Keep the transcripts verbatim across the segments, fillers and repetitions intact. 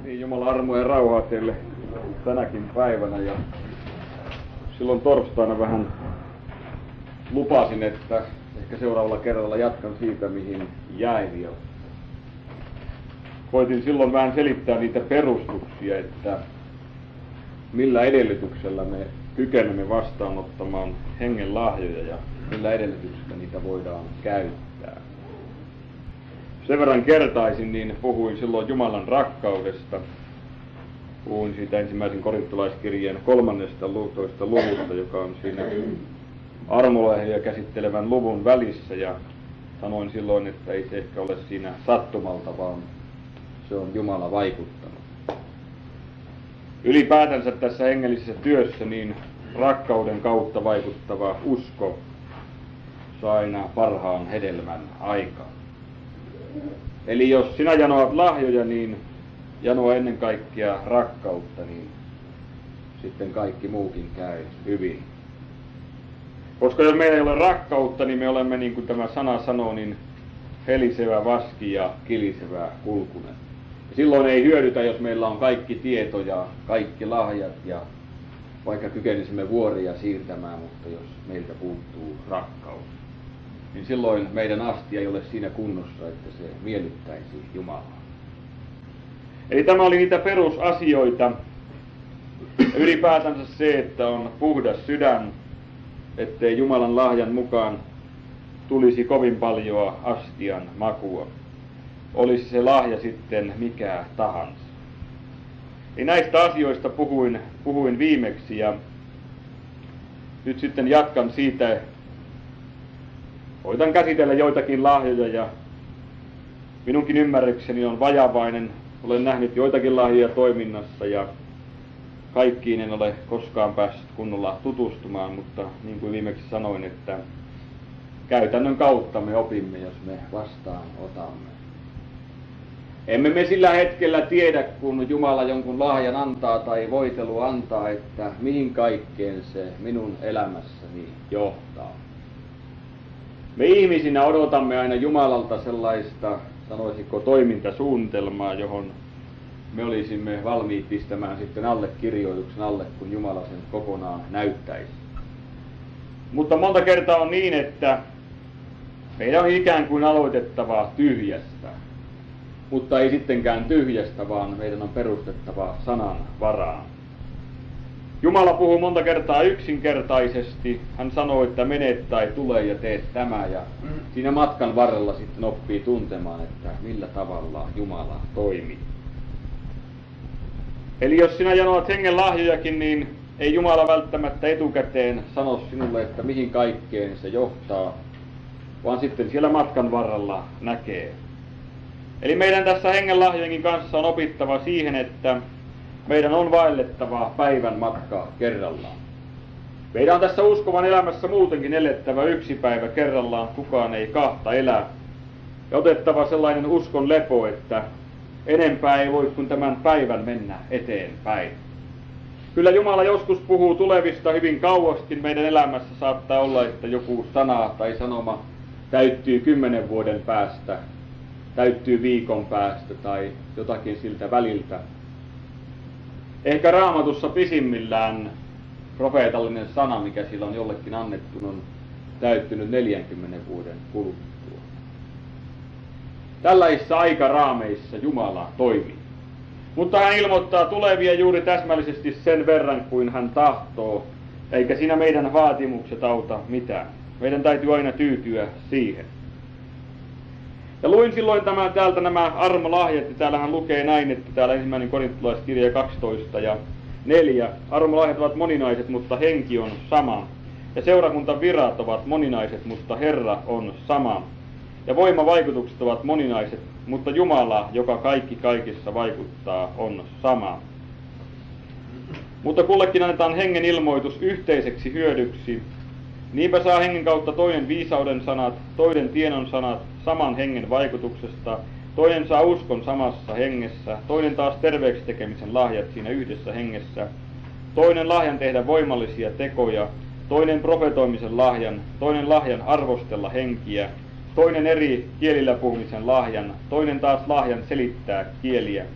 Niin, Jumala armoa ja rauhaa teille tänäkin päivänä. Ja silloin torstaina vähän lupasin, että ehkä seuraavalla kerralla jatkan siitä, mihin jäin. Ja koitin silloin vähän selittää niitä perustuksia, että millä edellytyksellä me kykenemme vastaanottamaan hengen lahjoja ja millä edellytyksellä niitä voidaan käyttää. Sen verran kertaisin, niin puhuin silloin Jumalan rakkaudesta. Puhuin siitä ensimmäisen korintolaiskirjeen kolmannesta toista luvusta, joka on siinä armolahjoja käsittelevän luvun välissä, ja sanoin silloin, että ei se ehkä ole siinä sattumalta, vaan se on Jumala vaikuttanut. Ylipäätänsä tässä hengellisessä työssä niin rakkauden kautta vaikuttava usko saa aina parhaan hedelmän aikaan. Eli jos sinä janoat lahjoja, niin janoa ennen kaikkea rakkautta, niin sitten kaikki muukin käy hyvin. Koska jos meillä ei ole rakkautta, niin me olemme, niin kuin tämä sana sanoo, niin helisevä vaski ja kilisevä kulkunen. Ja silloin ei hyödytä, jos meillä on kaikki tieto ja kaikki lahjat ja vaikka kykenisimme vuoria siirtämään, mutta jos meiltä puuttuu rakkaus, niin silloin meidän astia ei ole siinä kunnossa, että se miellyttäisi Jumalaa. Eli tämä oli niitä perusasioita. Ylipäätänsä se, että on puhdas sydän, ettei Jumalan lahjan mukaan tulisi kovin paljon astian makua. Olisi se lahja sitten mikä tahansa. Eli näistä asioista puhuin, puhuin viimeksi, ja nyt sitten jatkan siitä. Koitan käsitellä joitakin lahjoja, ja minunkin ymmärrykseni on vajavainen. Olen nähnyt joitakin lahjoja toiminnassa, ja kaikkiin en ole koskaan päässyt kunnolla tutustumaan, mutta niin kuin viimeksi sanoin, että käytännön kautta me opimme, jos me vastaan otamme. Emme me sillä hetkellä tiedä, kun Jumala jonkun lahjan antaa tai voitelu antaa, että mihin kaikkeen se minun elämässäni johtaa. Me ihmisinä odotamme aina Jumalalta sellaista, sanoisiko, toimintasuunnitelmaa, johon me olisimme valmiit pistämään sitten allekirjoituksen alle, kun Jumala sen kokonaan näyttäisi. Mutta monta kertaa on niin, että meidän on ikään kuin aloitettava tyhjästä, mutta ei sittenkään tyhjästä, vaan meidän on perustettava sanan varaan. Jumala puhuu monta kertaa yksinkertaisesti. Hän sanoo, että menet tai tule ja teet tämä, ja siinä matkan varrella sitten oppii tuntemaan, että millä tavalla Jumala toimii. Eli jos sinä janoat hengen lahjojakin, niin ei Jumala välttämättä etukäteen sano sinulle, että mihin kaikkeen se johtaa, vaan sitten siellä matkan varrella näkee. Eli meidän tässä hengen lahjojenkin kanssa on opittava siihen, että meidän on vaellettava päivän matkaa kerrallaan. Meidän on tässä uskovan elämässä muutenkin elettävä yksi päivä kerrallaan, kukaan ei kahta elää. Ja otettava sellainen uskon lepo, että enempää ei voi kuin tämän päivän mennä eteenpäin. Kyllä Jumala joskus puhuu tulevista hyvin kauaskin. Meidän elämässä saattaa olla, että joku sana tai sanoma täyttyy kymmenen vuoden päästä, täyttyy viikon päästä tai jotakin siltä väliltä. Ehkä Raamatussa pisimmillään profeetallinen sana, mikä sillä on jollekin annettu, on täyttynyt neljänkymmenen vuoden kuluttua. Tällaisissa aikaraameissa Jumala toimii. Mutta hän ilmoittaa tulevia juuri täsmällisesti sen verran kuin hän tahtoo, eikä siinä meidän vaatimukset auta mitään. Meidän täytyy aina tyytyä siihen. Ja luin silloin tämä, täältä nämä armolahjat, ja täällähän lukee näin, että täällä ensimmäinen korintolaiskirja kaksitoista ja neljä. Armolahjat ovat moninaiset, mutta henki on sama. Ja seurakuntavirat ovat moninaiset, mutta Herra on sama. Ja voimavaikutukset ovat moninaiset, mutta Jumala, joka kaikki kaikissa vaikuttaa, on sama. Mutta kullekin annetaan hengen ilmoitus yhteiseksi hyödyksi. Niinpä saa hengen kautta toinen viisauden sanat, toinen tiedon sanat saman hengen vaikutuksesta, toinen saa uskon samassa hengessä, toinen taas terveeksi tekemisen lahjat siinä yhdessä hengessä, toinen lahjan tehdä voimallisia tekoja, toinen profetoimisen lahjan, toinen lahjan arvostella henkiä, toinen eri kielillä puhumisen lahjan, toinen taas lahjan selittää kieliä.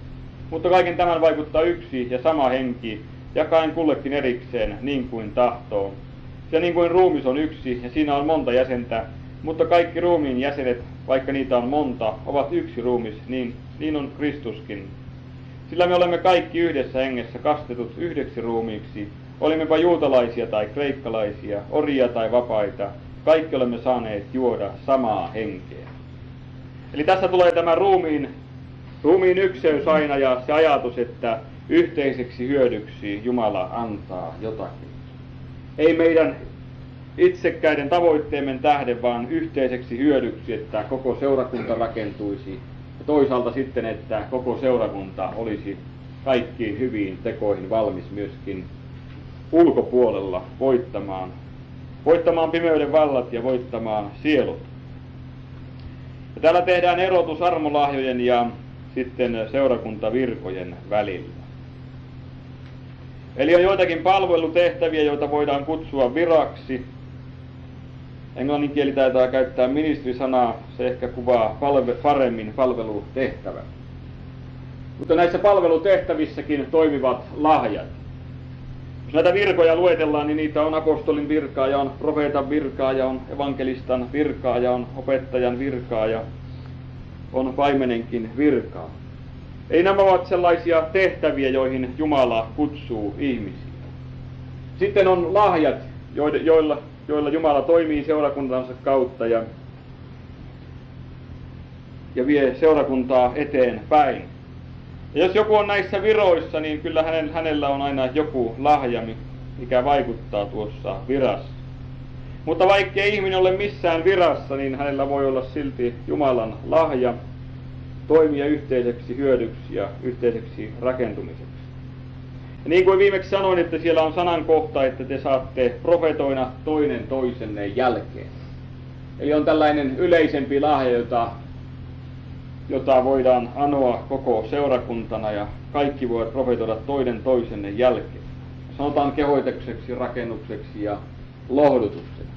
Mutta kaiken tämän vaikuttaa yksi ja sama henki, jakaen kullekin erikseen niin kuin tahtoo. Ja niin kuin ruumis on yksi ja siinä on monta jäsentä, mutta kaikki ruumiin jäsenet, vaikka niitä on monta, ovat yksi ruumis, niin, niin on Kristuskin. Sillä me olemme kaikki yhdessä hengessä kastetut yhdeksi ruumiiksi, olimmepa juutalaisia tai kreikkalaisia, orjia tai vapaita, kaikki olemme saaneet juoda samaa henkeä. Eli tässä tulee tämä ruumiin, ruumiin ykseys aina ja se ajatus, että yhteiseksi hyödyksi Jumala antaa jotakin. Ei meidän itsekkäiden tavoitteemme tähden, vaan yhteiseksi hyödyksi, että koko seurakunta rakentuisi. Ja toisaalta sitten, että koko seurakunta olisi kaikkiin hyviin tekoihin valmis myöskin ulkopuolella voittamaan, voittamaan pimeyden vallat ja voittamaan sielut. Ja täällä tehdään erotus armolahjojen ja sitten seurakuntavirkojen välillä. Eli on joitakin palvelutehtäviä, joita voidaan kutsua viraksi. Englannin kieli taitaa käyttää ministerisanaa, se ehkä kuvaa palve, paremmin palvelutehtävä. Mutta näissä palvelutehtävissäkin toimivat lahjat. Jos näitä virkoja luetellaan, niin niitä on apostolin virkaa ja on profeetan virkaa ja on evankelistan virkaa ja on opettajan virkaa ja on paimenenkin virkaa. Ei nämä ovat sellaisia tehtäviä, joihin Jumala kutsuu ihmisiä. Sitten on lahjat, joilla, joilla Jumala toimii seurakuntansa kautta ja, ja vie seurakuntaa eteenpäin. Ja jos joku on näissä viroissa, niin kyllä hänen, hänellä on aina joku lahja, mikä vaikuttaa tuossa virassa. Mutta vaikka ei ihminen ole missään virassa, niin hänellä voi olla silti Jumalan lahja toimia yhteiseksi hyödyksi ja yhteiseksi rakentumiseksi. Ja niin kuin viimeksi sanoin, että siellä on sanan kohta, että te saatte profetoina toinen toisenne jälkeen. Eli on tällainen yleisempi lahja, jota, jota voidaan anoa koko seurakuntana ja kaikki voivat profetoida toinen toisenne jälkeen. Sanotaan kehoitukseksi, rakennukseksi ja lohdutukseksi.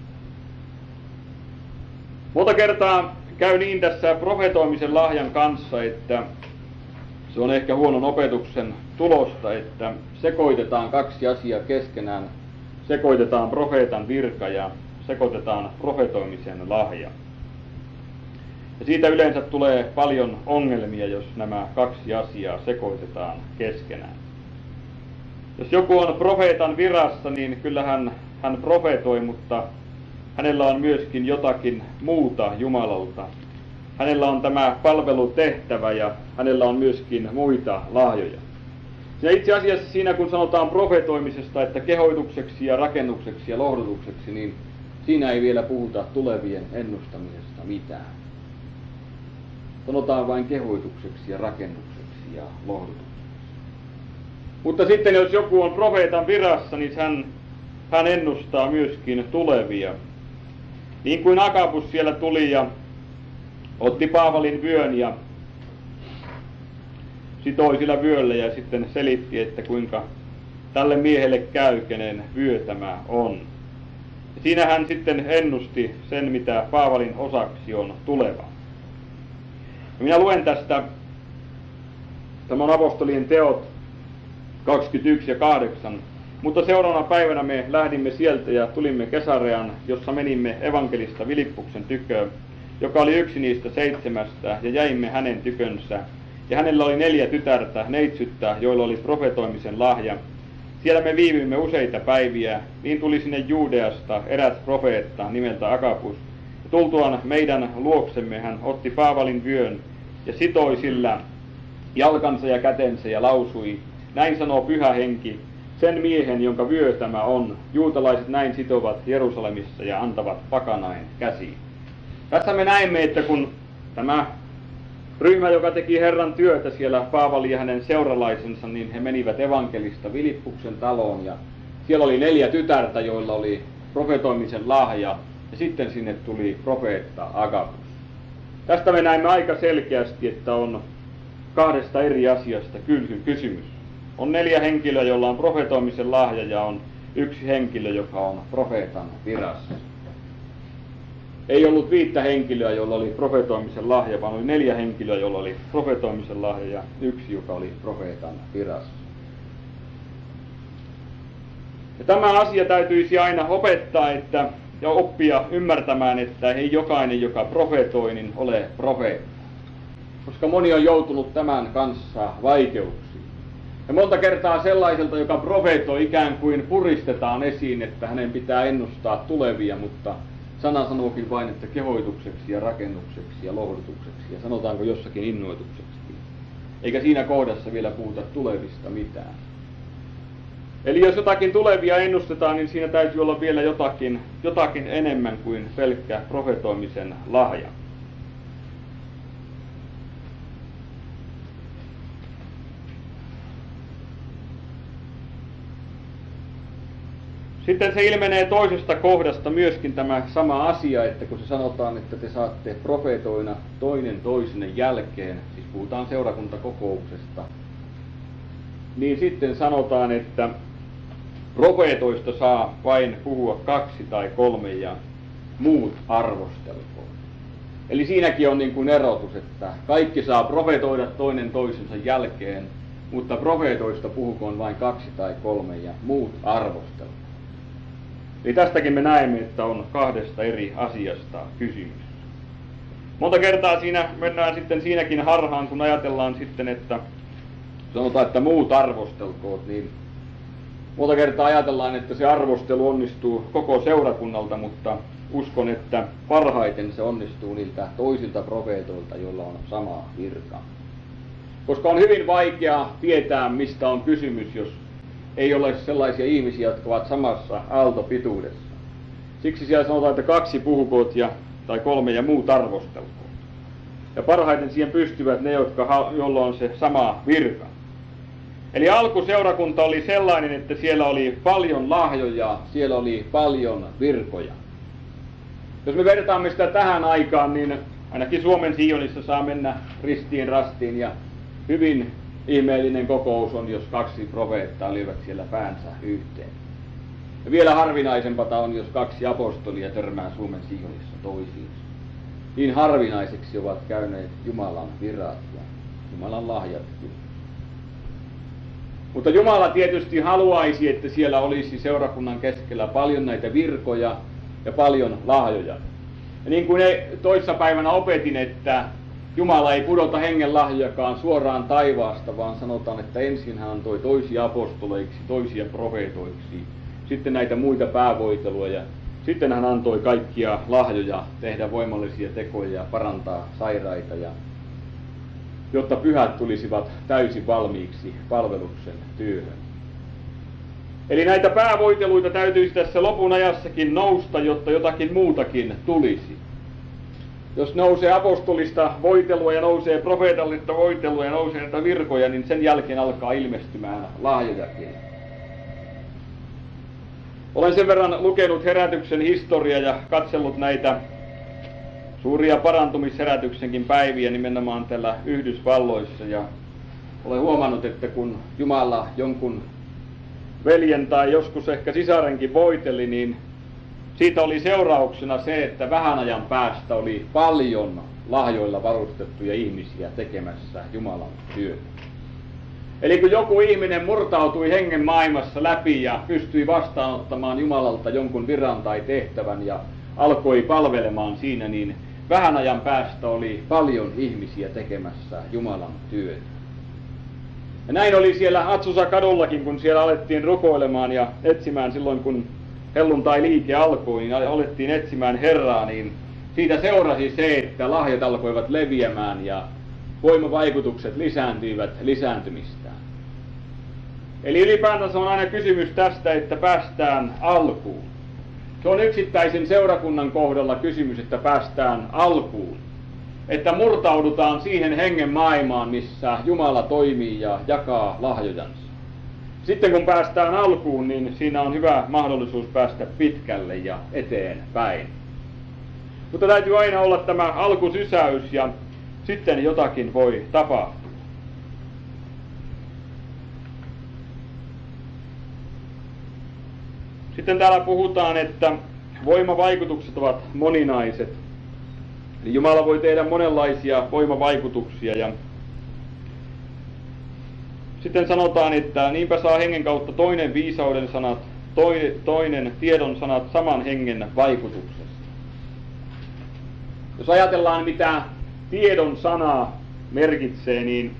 Monta kertaa käy niin tässä profetoimisen lahjan kanssa, että se on ehkä huonon opetuksen tulosta, että sekoitetaan kaksi asiaa keskenään. Sekoitetaan profeetan virka ja sekoitetaan profetoimisen lahja. Ja siitä yleensä tulee paljon ongelmia, jos nämä kaksi asiaa sekoitetaan keskenään. Jos joku on profeetan virassa, niin kyllähän hän profetoi, mutta hänellä on myöskin jotakin muuta Jumalalta. Hänellä on tämä palvelutehtävä ja hänellä on myöskin muita lahjoja. Ja itse asiassa siinä, kun sanotaan profetoimisesta, että kehoitukseksi ja rakennukseksi ja lohdutukseksi, niin siinä ei vielä puhuta tulevien ennustamisesta mitään. Sanotaan vain kehoitukseksi ja rakennukseksi ja lohdutukseksi. Mutta sitten jos joku on profeetan virassa, niin hän, hän ennustaa myöskin tulevia. Niin kuin Agabus siellä tuli ja otti Paavalin vyön ja sitoi sillä vyöllä ja sitten selitti, että kuinka tälle miehelle käy, kenen vyö tämä on. Ja siinä hän sitten ennusti sen, mitä Paavalin osaksi on tuleva. Ja minä luen tästä, tämä on apostolien teot kaksikymmentäyksi ja kahdeksan. Mutta seuraavana päivänä me lähdimme sieltä ja tulimme Kesareaan, jossa menimme evankelista Filippuksen tyköön, joka oli yksi niistä seitsemästä, ja jäimme hänen tykönsä. Ja hänellä oli neljä tytärtä, neitsyttä, joilla oli profetoimisen lahja. Siellä me viivyimme useita päiviä, niin tuli sinne Juudeasta eräs profeetta nimeltä Agabus. Ja tultuaan meidän luoksemme hän otti Paavalin vyön ja sitoi sillä jalkansa ja kätensä ja lausui, näin sanoo Pyhä Henki, sen miehen, jonka vyö tämä on, juutalaiset näin sitovat Jerusalemissa ja antavat pakanain käsiin. Tässä me näemme, että kun tämä ryhmä, joka teki Herran työtä siellä, Paavali ja hänen seuralaisensa, niin he menivät evankelista Filippuksen taloon ja siellä oli neljä tytärtä, joilla oli profetoimisen lahja ja sitten sinne tuli profeetta Agabus. Tästä me näemme aika selkeästi, että on kahdesta eri asiasta kysymys. On neljä henkilöä, joilla on profetoimisen lahja ja on yksi henkilö, joka on profeetan virassa. ei ollut viittä henkilöä, jolla oli profetoimisen lahja, vaan oli neljä henkilöä, jolla oli profetoimisen lahja ja yksi, joka oli profeetan virassa. Ja tämä asia täytyisi aina opettaa että, ja oppia ymmärtämään, että ei jokainen, joka profetoi, niin ole profeetta. Koska moni on joutunut tämän kanssa vaikeuksiin. Ja monta kertaa sellaiselta, joka profeetoi, ikään kuin puristetaan esiin, että hänen pitää ennustaa tulevia, mutta sana sanookin vain, että kehoitukseksi ja rakennukseksi ja lohdutukseksi ja sanotaanko jossakin innoitukseksi. Eikä siinä kohdassa vielä puhuta tulevista mitään. Eli jos jotakin tulevia ennustetaan, niin siinä täytyy olla vielä jotakin, jotakin enemmän kuin pelkkä profetoimisen lahja. Sitten se ilmenee toisesta kohdasta myöskin tämä sama asia, että kun se sanotaan, että te saatte profetoina toinen toisenne jälkeen, siis puhutaan seurakuntakokouksesta, niin sitten sanotaan, että profeetoista saa vain puhua kaksi tai kolme ja muut arvostelkoon. Eli siinäkin on niin kuin erotus, että kaikki saa profetoida toinen toisensa jälkeen, mutta profeetoista puhukoon vain kaksi tai kolme ja muut arvostelkoon. Eli tästäkin me näemme, että on kahdesta eri asiasta kysymys. Monta kertaa siinä mennään sitten siinäkin harhaan, kun ajatellaan sitten, että sanotaan, että muut arvostelkoot, niin monta kertaa ajatellaan, että se arvostelu onnistuu koko seurakunnalta, mutta uskon, että parhaiten se onnistuu niiltä toisilta profeetoilta, joilla on sama virka. Koska on hyvin vaikea tietää, mistä on kysymys, jos ei ole sellaisia ihmisiä, jotka ovat samassa aaltopituudessa. Siksi siellä sanotaan, että kaksi puhukoot ja, tai kolme ja muut arvostelkoot. Ja parhaiten siihen pystyvät ne, jotka, joilla on se sama virka. Eli alkuseurakunta oli sellainen, että siellä oli paljon lahjoja, siellä oli paljon virkoja. Jos me vertaamme sitä tähän aikaan, niin ainakin Suomen Sionissa saa mennä ristiin rastiin ja hyvin ihmeellinen kokous on, jos kaksi profeettaa lyövät siellä päänsä yhteen. Ja vielä harvinaisempaa on, jos kaksi apostolia törmää Suomen Sionissa toisiinsa. Niin harvinaiseksi ovat käyneet Jumalan virat ja Jumalan lahjatkin. Mutta Jumala tietysti haluaisi, että siellä olisi seurakunnan keskellä paljon näitä virkoja ja paljon lahjoja. Ja niin kuin toissapäivänä opetin, että Jumala ei pudota hengen lahjojakaan suoraan taivaasta, vaan sanotaan, että ensin hän antoi toisia apostoleiksi, toisia profeetoiksi, sitten näitä muita päävoiteluja, ja sitten hän antoi kaikkia lahjoja tehdä voimallisia tekoja ja parantaa sairaita, ja jotta pyhät tulisivat täysin valmiiksi palveluksen työhön. Eli näitä päävoiteluita täytyisi tässä lopun ajassakin nousta, jotta jotakin muutakin tulisi. Jos nousee apostolista voitelua ja nousee profeetallista voitelua ja nousee näitä virkoja, niin sen jälkeen alkaa ilmestymään lahjojakin. Olen sen verran lukenut herätyksen historiaa ja katsellut näitä suuria parantumisherätyksenkin päiviä nimenomaan täällä Yhdysvalloissa, ja olen huomannut, että kun Jumala jonkun veljen tai joskus ehkä sisarenkin voiteli, niin siitä oli seurauksena se, että vähän ajan päästä oli paljon lahjoilla varustettuja ihmisiä tekemässä Jumalan työtä. Eli kun joku ihminen murtautui hengen maailmassa läpi ja pystyi vastaanottamaan Jumalalta jonkun viran tai tehtävän ja alkoi palvelemaan siinä, niin vähän ajan päästä oli paljon ihmisiä tekemässä Jumalan työtä. Ja näin oli siellä Atsusa kadullakin, kun siellä alettiin rukoilemaan ja etsimään silloin, kun helluntai-liike alkoi, niin alettiin etsimään Herraa, niin siitä seurasi se, että lahjat alkoivat leviämään ja voimavaikutukset lisääntyivät lisääntymistään. Eli ylipäätänsä on aina kysymys tästä, että päästään alkuun. Se on yksittäisen seurakunnan kohdalla kysymys, että päästään alkuun. Että murtaudutaan siihen hengen maailmaan, missä Jumala toimii ja jakaa lahjojansa. Sitten kun päästään alkuun, niin siinä on hyvä mahdollisuus päästä pitkälle ja eteenpäin. Mutta täytyy aina olla tämä alkusysäys ja sitten jotakin voi tapahtua. Sitten täällä puhutaan, että voimavaikutukset ovat moninaiset. Eli Jumala voi tehdä monenlaisia voimavaikutuksia. Ja sitten sanotaan, että niinpä saa hengen kautta toinen viisauden sanat, toinen tiedon sanat saman hengen vaikutuksesta. Jos ajatellaan, mitä tiedon sana merkitsee, niin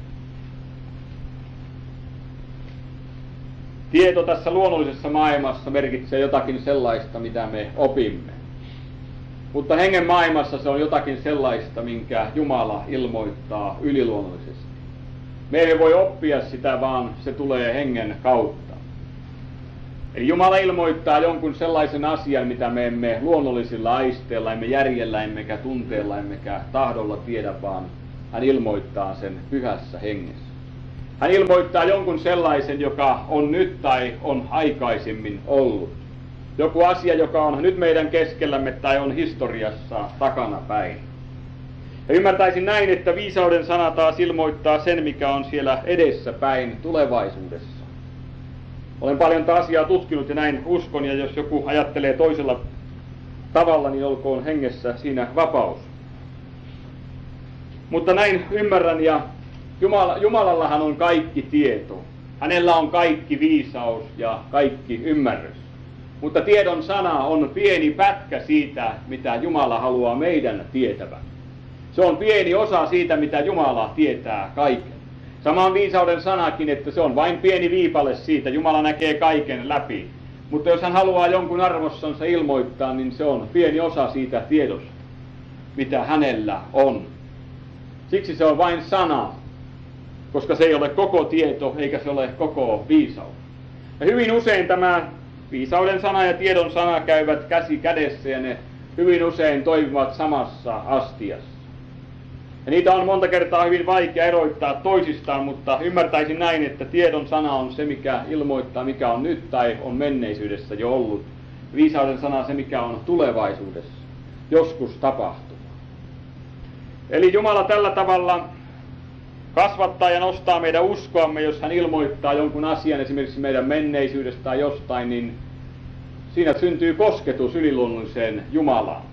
tieto tässä luonnollisessa maailmassa merkitsee jotakin sellaista, mitä me opimme. Mutta hengen maailmassa se on jotakin sellaista, minkä Jumala ilmoittaa yliluonnollisesti. Me emme voi oppia sitä, vaan se tulee hengen kautta. Eli Jumala ilmoittaa jonkun sellaisen asian, mitä me emme luonnollisilla aisteilla, emme järjellä, emmekä tunteella, emmekä tahdolla tiedä, vaan hän ilmoittaa sen pyhässä hengessä. Hän ilmoittaa jonkun sellaisen, joka on nyt tai on aikaisemmin ollut. Joku asia, joka on nyt meidän keskellämme tai on historiassa takanapäin. Ja ymmärtäisin näin, että viisauden sana taas ilmoittaa sen, mikä on siellä edessäpäin tulevaisuudessa. Olen paljon tätä asiaa tutkinut ja näin uskon, ja jos joku ajattelee toisella tavalla, niin olkoon hengessä siinä vapaus. Mutta näin ymmärrän, ja Jumala, Jumalallahan on kaikki tieto. Hänellä on kaikki viisaus ja kaikki ymmärrys. Mutta tiedon sana on pieni pätkä siitä, mitä Jumala haluaa meidän tietävän. Se on pieni osa siitä, mitä Jumala tietää kaiken. Sama on viisauden sanakin, että se on vain pieni viipale siitä. Jumala näkee kaiken läpi. Mutta jos hän haluaa jonkun arvossansa ilmoittaa, niin se on pieni osa siitä tiedosta, mitä hänellä on. Siksi se on vain sana, koska se ei ole koko tieto, eikä se ole koko viisaus. Ja hyvin usein tämä viisauden sana ja tiedon sana käyvät käsi kädessä, ja ne hyvin usein toimivat samassa astiassa. Ja niitä on monta kertaa hyvin vaikea erottaa toisistaan, mutta ymmärtäisin näin, että tiedon sana on se, mikä ilmoittaa, mikä on nyt tai on menneisyydessä jo ollut. Viisauden sana on se, mikä on tulevaisuudessa, joskus tapahtuva. Eli Jumala tällä tavalla kasvattaa ja nostaa meidän uskoamme, jos hän ilmoittaa jonkun asian esimerkiksi meidän menneisyydestä tai jostain, niin siinä syntyy kosketus yliluonnolliseen Jumalaan.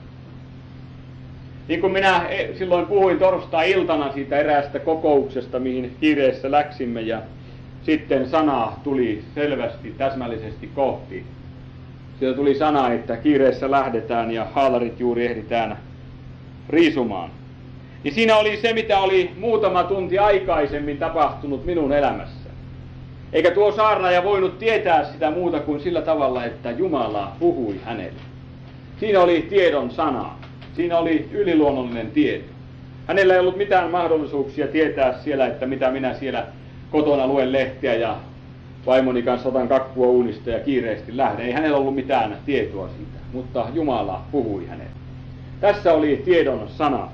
Niin kuin minä silloin puhuin torstai-iltana siitä eräästä kokouksesta, mihin kiireessä läksimme, ja sitten sana tuli selvästi, täsmällisesti kohti. Sieltä tuli sana, että kiireessä lähdetään ja haalarit juuri ehditään riisumaan. Niin siinä oli se, mitä oli muutama tunti aikaisemmin tapahtunut minun elämässä. Eikä tuo saarnaaja voinut tietää sitä muuta kuin sillä tavalla, että Jumala puhui hänelle. Siinä oli tiedon sana. Siinä oli yliluonnollinen tieto. Hänellä ei ollut mitään mahdollisuuksia tietää siellä, että mitä minä siellä kotona luen lehtiä ja vaimoni kanssa otan kakkua uunista ja kiireesti lähden. Ei hänellä ollut mitään tietoa siitä, mutta Jumala puhui hänelle. Tässä oli tiedon sana.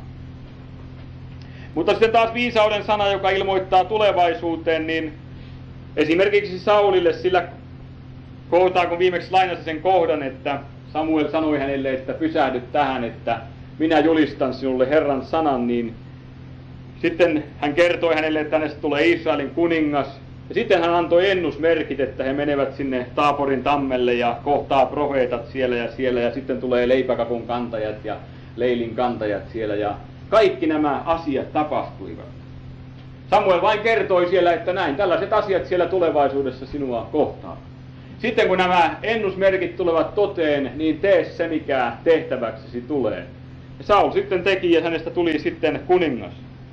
Mutta sitten taas viisauden sana, joka ilmoittaa tulevaisuuteen, niin esimerkiksi Saulille sillä kohtaa, kun viimeksi lainasi sen kohdan, että Samuel sanoi hänelle, että pysähdy tähän, että minä julistan sinulle Herran sanan, niin sitten hän kertoi hänelle, että hänestä tulee Israelin kuningas. Ja sitten hän antoi ennusmerkit, että he menevät sinne Taaporin tammelle ja kohtaa profeetat siellä ja siellä, ja sitten tulee leipäkakun kantajat ja leilin kantajat siellä, ja kaikki nämä asiat tapahtuivat. Samuel vain kertoi siellä, että näin, tällaiset asiat siellä tulevaisuudessa sinua kohtaa. Sitten kun nämä ennusmerkit tulevat toteen, niin tee se, mikä tehtäväksesi tulee. Ja Saul sitten teki, ja hänestä tuli sitten kuningas.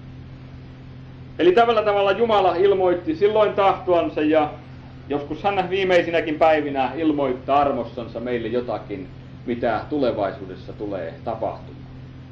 Eli tällä tavalla Jumala ilmoitti silloin tahtoansa, ja joskus hän viimeisinäkin päivinä ilmoittaa armossansa meille jotakin, mitä tulevaisuudessa tulee tapahtumaan.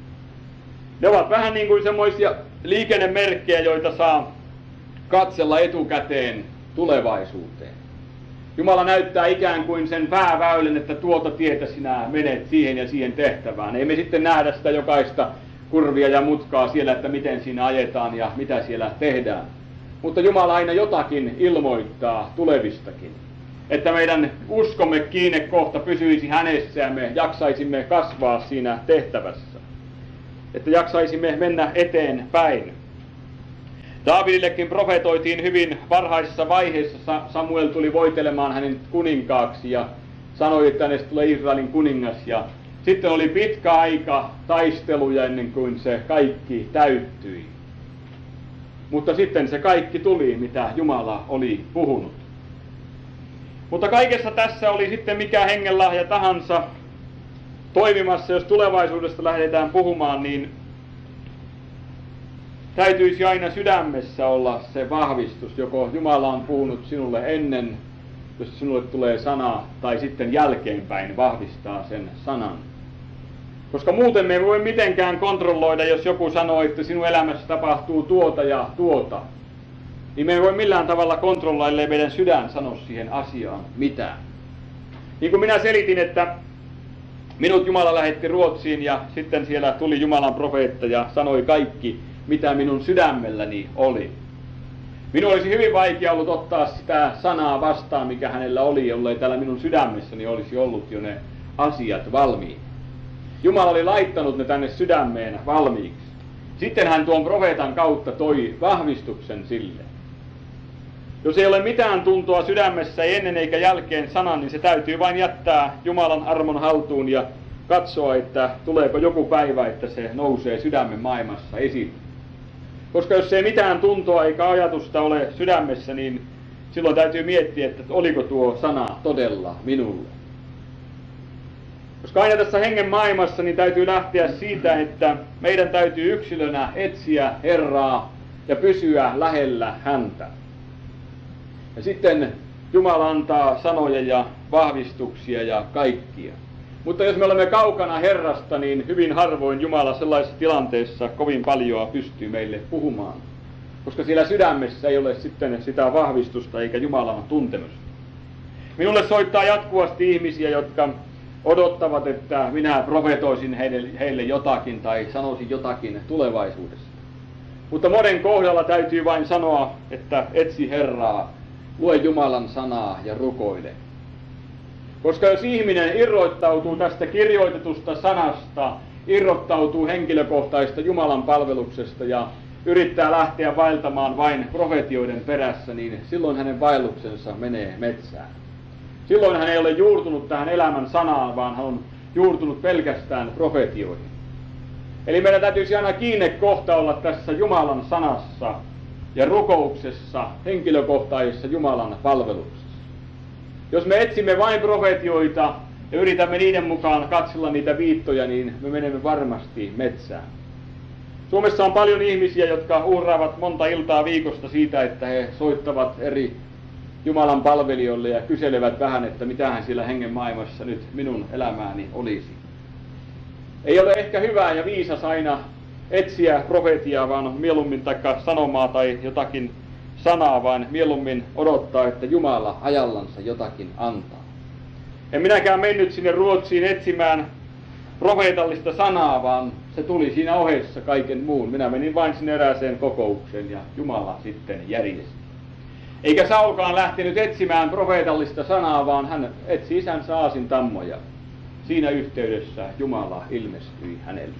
Ne ovat vähän niin kuin semmoisia liikennemerkkejä, joita saa katsella etukäteen tulevaisuuteen. Jumala näyttää ikään kuin sen pääväylän, että tuota tietä sinä menet siihen ja siihen tehtävään. Ei me sitten nähdä sitä jokaista kurvia ja mutkaa siellä, että miten siinä ajetaan ja mitä siellä tehdään. Mutta Jumala aina jotakin ilmoittaa tulevistakin. Että meidän uskomme kiinnekohta pysyisi hänessä ja me jaksaisimme kasvaa siinä tehtävässä. Että jaksaisimme mennä eteenpäin. Daavidillekin profetoitiin hyvin varhaisessa vaiheessa. Samuel tuli voitelemaan hänen kuninkaaksi ja sanoi, että hänestä tulee Israelin kuningas. Ja Sitten oli pitkä aika taisteluja ennen kuin se kaikki täyttyi. Mutta sitten se kaikki tuli, mitä Jumala oli puhunut. Mutta kaikessa tässä oli sitten mikä hengenlahja tahansa toimimassa, jos tulevaisuudesta lähdetään puhumaan, niin täytyisi aina sydämessä olla se vahvistus, joko Jumala on puhunut sinulle ennen, jos sinulle tulee sana, tai sitten jälkeenpäin vahvistaa sen sanan. Koska muuten me ei voi mitenkään kontrolloida, jos joku sanoo, että sinun elämässä tapahtuu tuota ja tuota. Niin me ei voi millään tavalla kontrolloida, ellei meidän sydän sano siihen asiaan mitään. Niin kuin minä selitin, että minut Jumala lähetti Ruotsiin ja sitten siellä tuli Jumalan profeetta ja sanoi kaikki, mitä minun sydämelläni oli. Minun olisi hyvin vaikea ollut ottaa sitä sanaa vastaan, mikä hänellä oli, jollei täällä minun sydämessäni olisi ollut jo ne asiat valmiin. Jumala oli laittanut ne tänne sydämeen valmiiksi. Sitten hän tuon profeetan kautta toi vahvistuksen sille. Jos ei ole mitään tuntoa sydämessä ei ennen eikä jälkeen sanan, niin se täytyy vain jättää Jumalan armon haltuun ja katsoa, että tuleeko joku päivä, että se nousee sydämen maailmassa esiin. Koska jos ei mitään tuntoa eikä ajatusta ole sydämessä, niin silloin täytyy miettiä, että oliko tuo sana todella minulle. Koska aina tässä hengen maailmassa niin täytyy lähteä siitä, että meidän täytyy yksilönä etsiä Herraa ja pysyä lähellä häntä. Ja sitten Jumala antaa sanoja ja vahvistuksia ja kaikkia. Mutta jos me olemme kaukana Herrasta, niin hyvin harvoin Jumala sellaisessa tilanteessa kovin paljon pystyy meille puhumaan. Koska siellä sydämessä ei ole sitten sitä vahvistusta eikä Jumalan tuntemusta. Minulle soittaa jatkuvasti ihmisiä, jotka odottavat, että minä profetoisin heille, heille jotakin tai sanoisin jotakin tulevaisuudessa. Mutta monen kohdalla täytyy vain sanoa, että etsi Herraa, lue Jumalan sanaa ja rukoile. Koska jos ihminen irroittautuu tästä kirjoitetusta sanasta, irrottautuu henkilökohtaisesta Jumalan palveluksesta ja yrittää lähteä vaeltamaan vain profetioiden perässä, niin silloin hänen vaelluksensa menee metsään. Silloin hän ei ole juurtunut tähän elämän sanaan, vaan hän on juurtunut pelkästään profetioihin. Eli meidän täytyisi aina kiinnekohta olla tässä Jumalan sanassa ja rukouksessa, henkilökohtaisessa Jumalan palveluksessa. Jos me etsimme vain profetioita ja yritämme niiden mukaan katsella niitä viittoja, niin me menemme varmasti metsään. Suomessa on paljon ihmisiä, jotka uhraavat monta iltaa viikosta siitä, että he soittavat eri Jumalan palvelijoille ja kyselevät vähän, että mitähän siellä hengen maailmassa nyt minun elämääni olisi. Ei ole ehkä hyvää ja viisas aina etsiä profetiaa, vaan mieluummin taikka sanomaa tai jotakin sanaa, vaan mieluummin odottaa, että Jumala ajallansa jotakin antaa. En minäkään mennyt sinne Ruotsiin etsimään profeetallista sanaa, vaan se tuli siinä ohessa kaiken muun. Minä menin vain sinne erääseen kokoukseen ja Jumala sitten järjesti. Eikä Saulkaan lähtenyt etsimään profeetallista sanaa, vaan hän etsi isänsä aasintammoja. Siinä yhteydessä Jumala ilmestyi hänelle.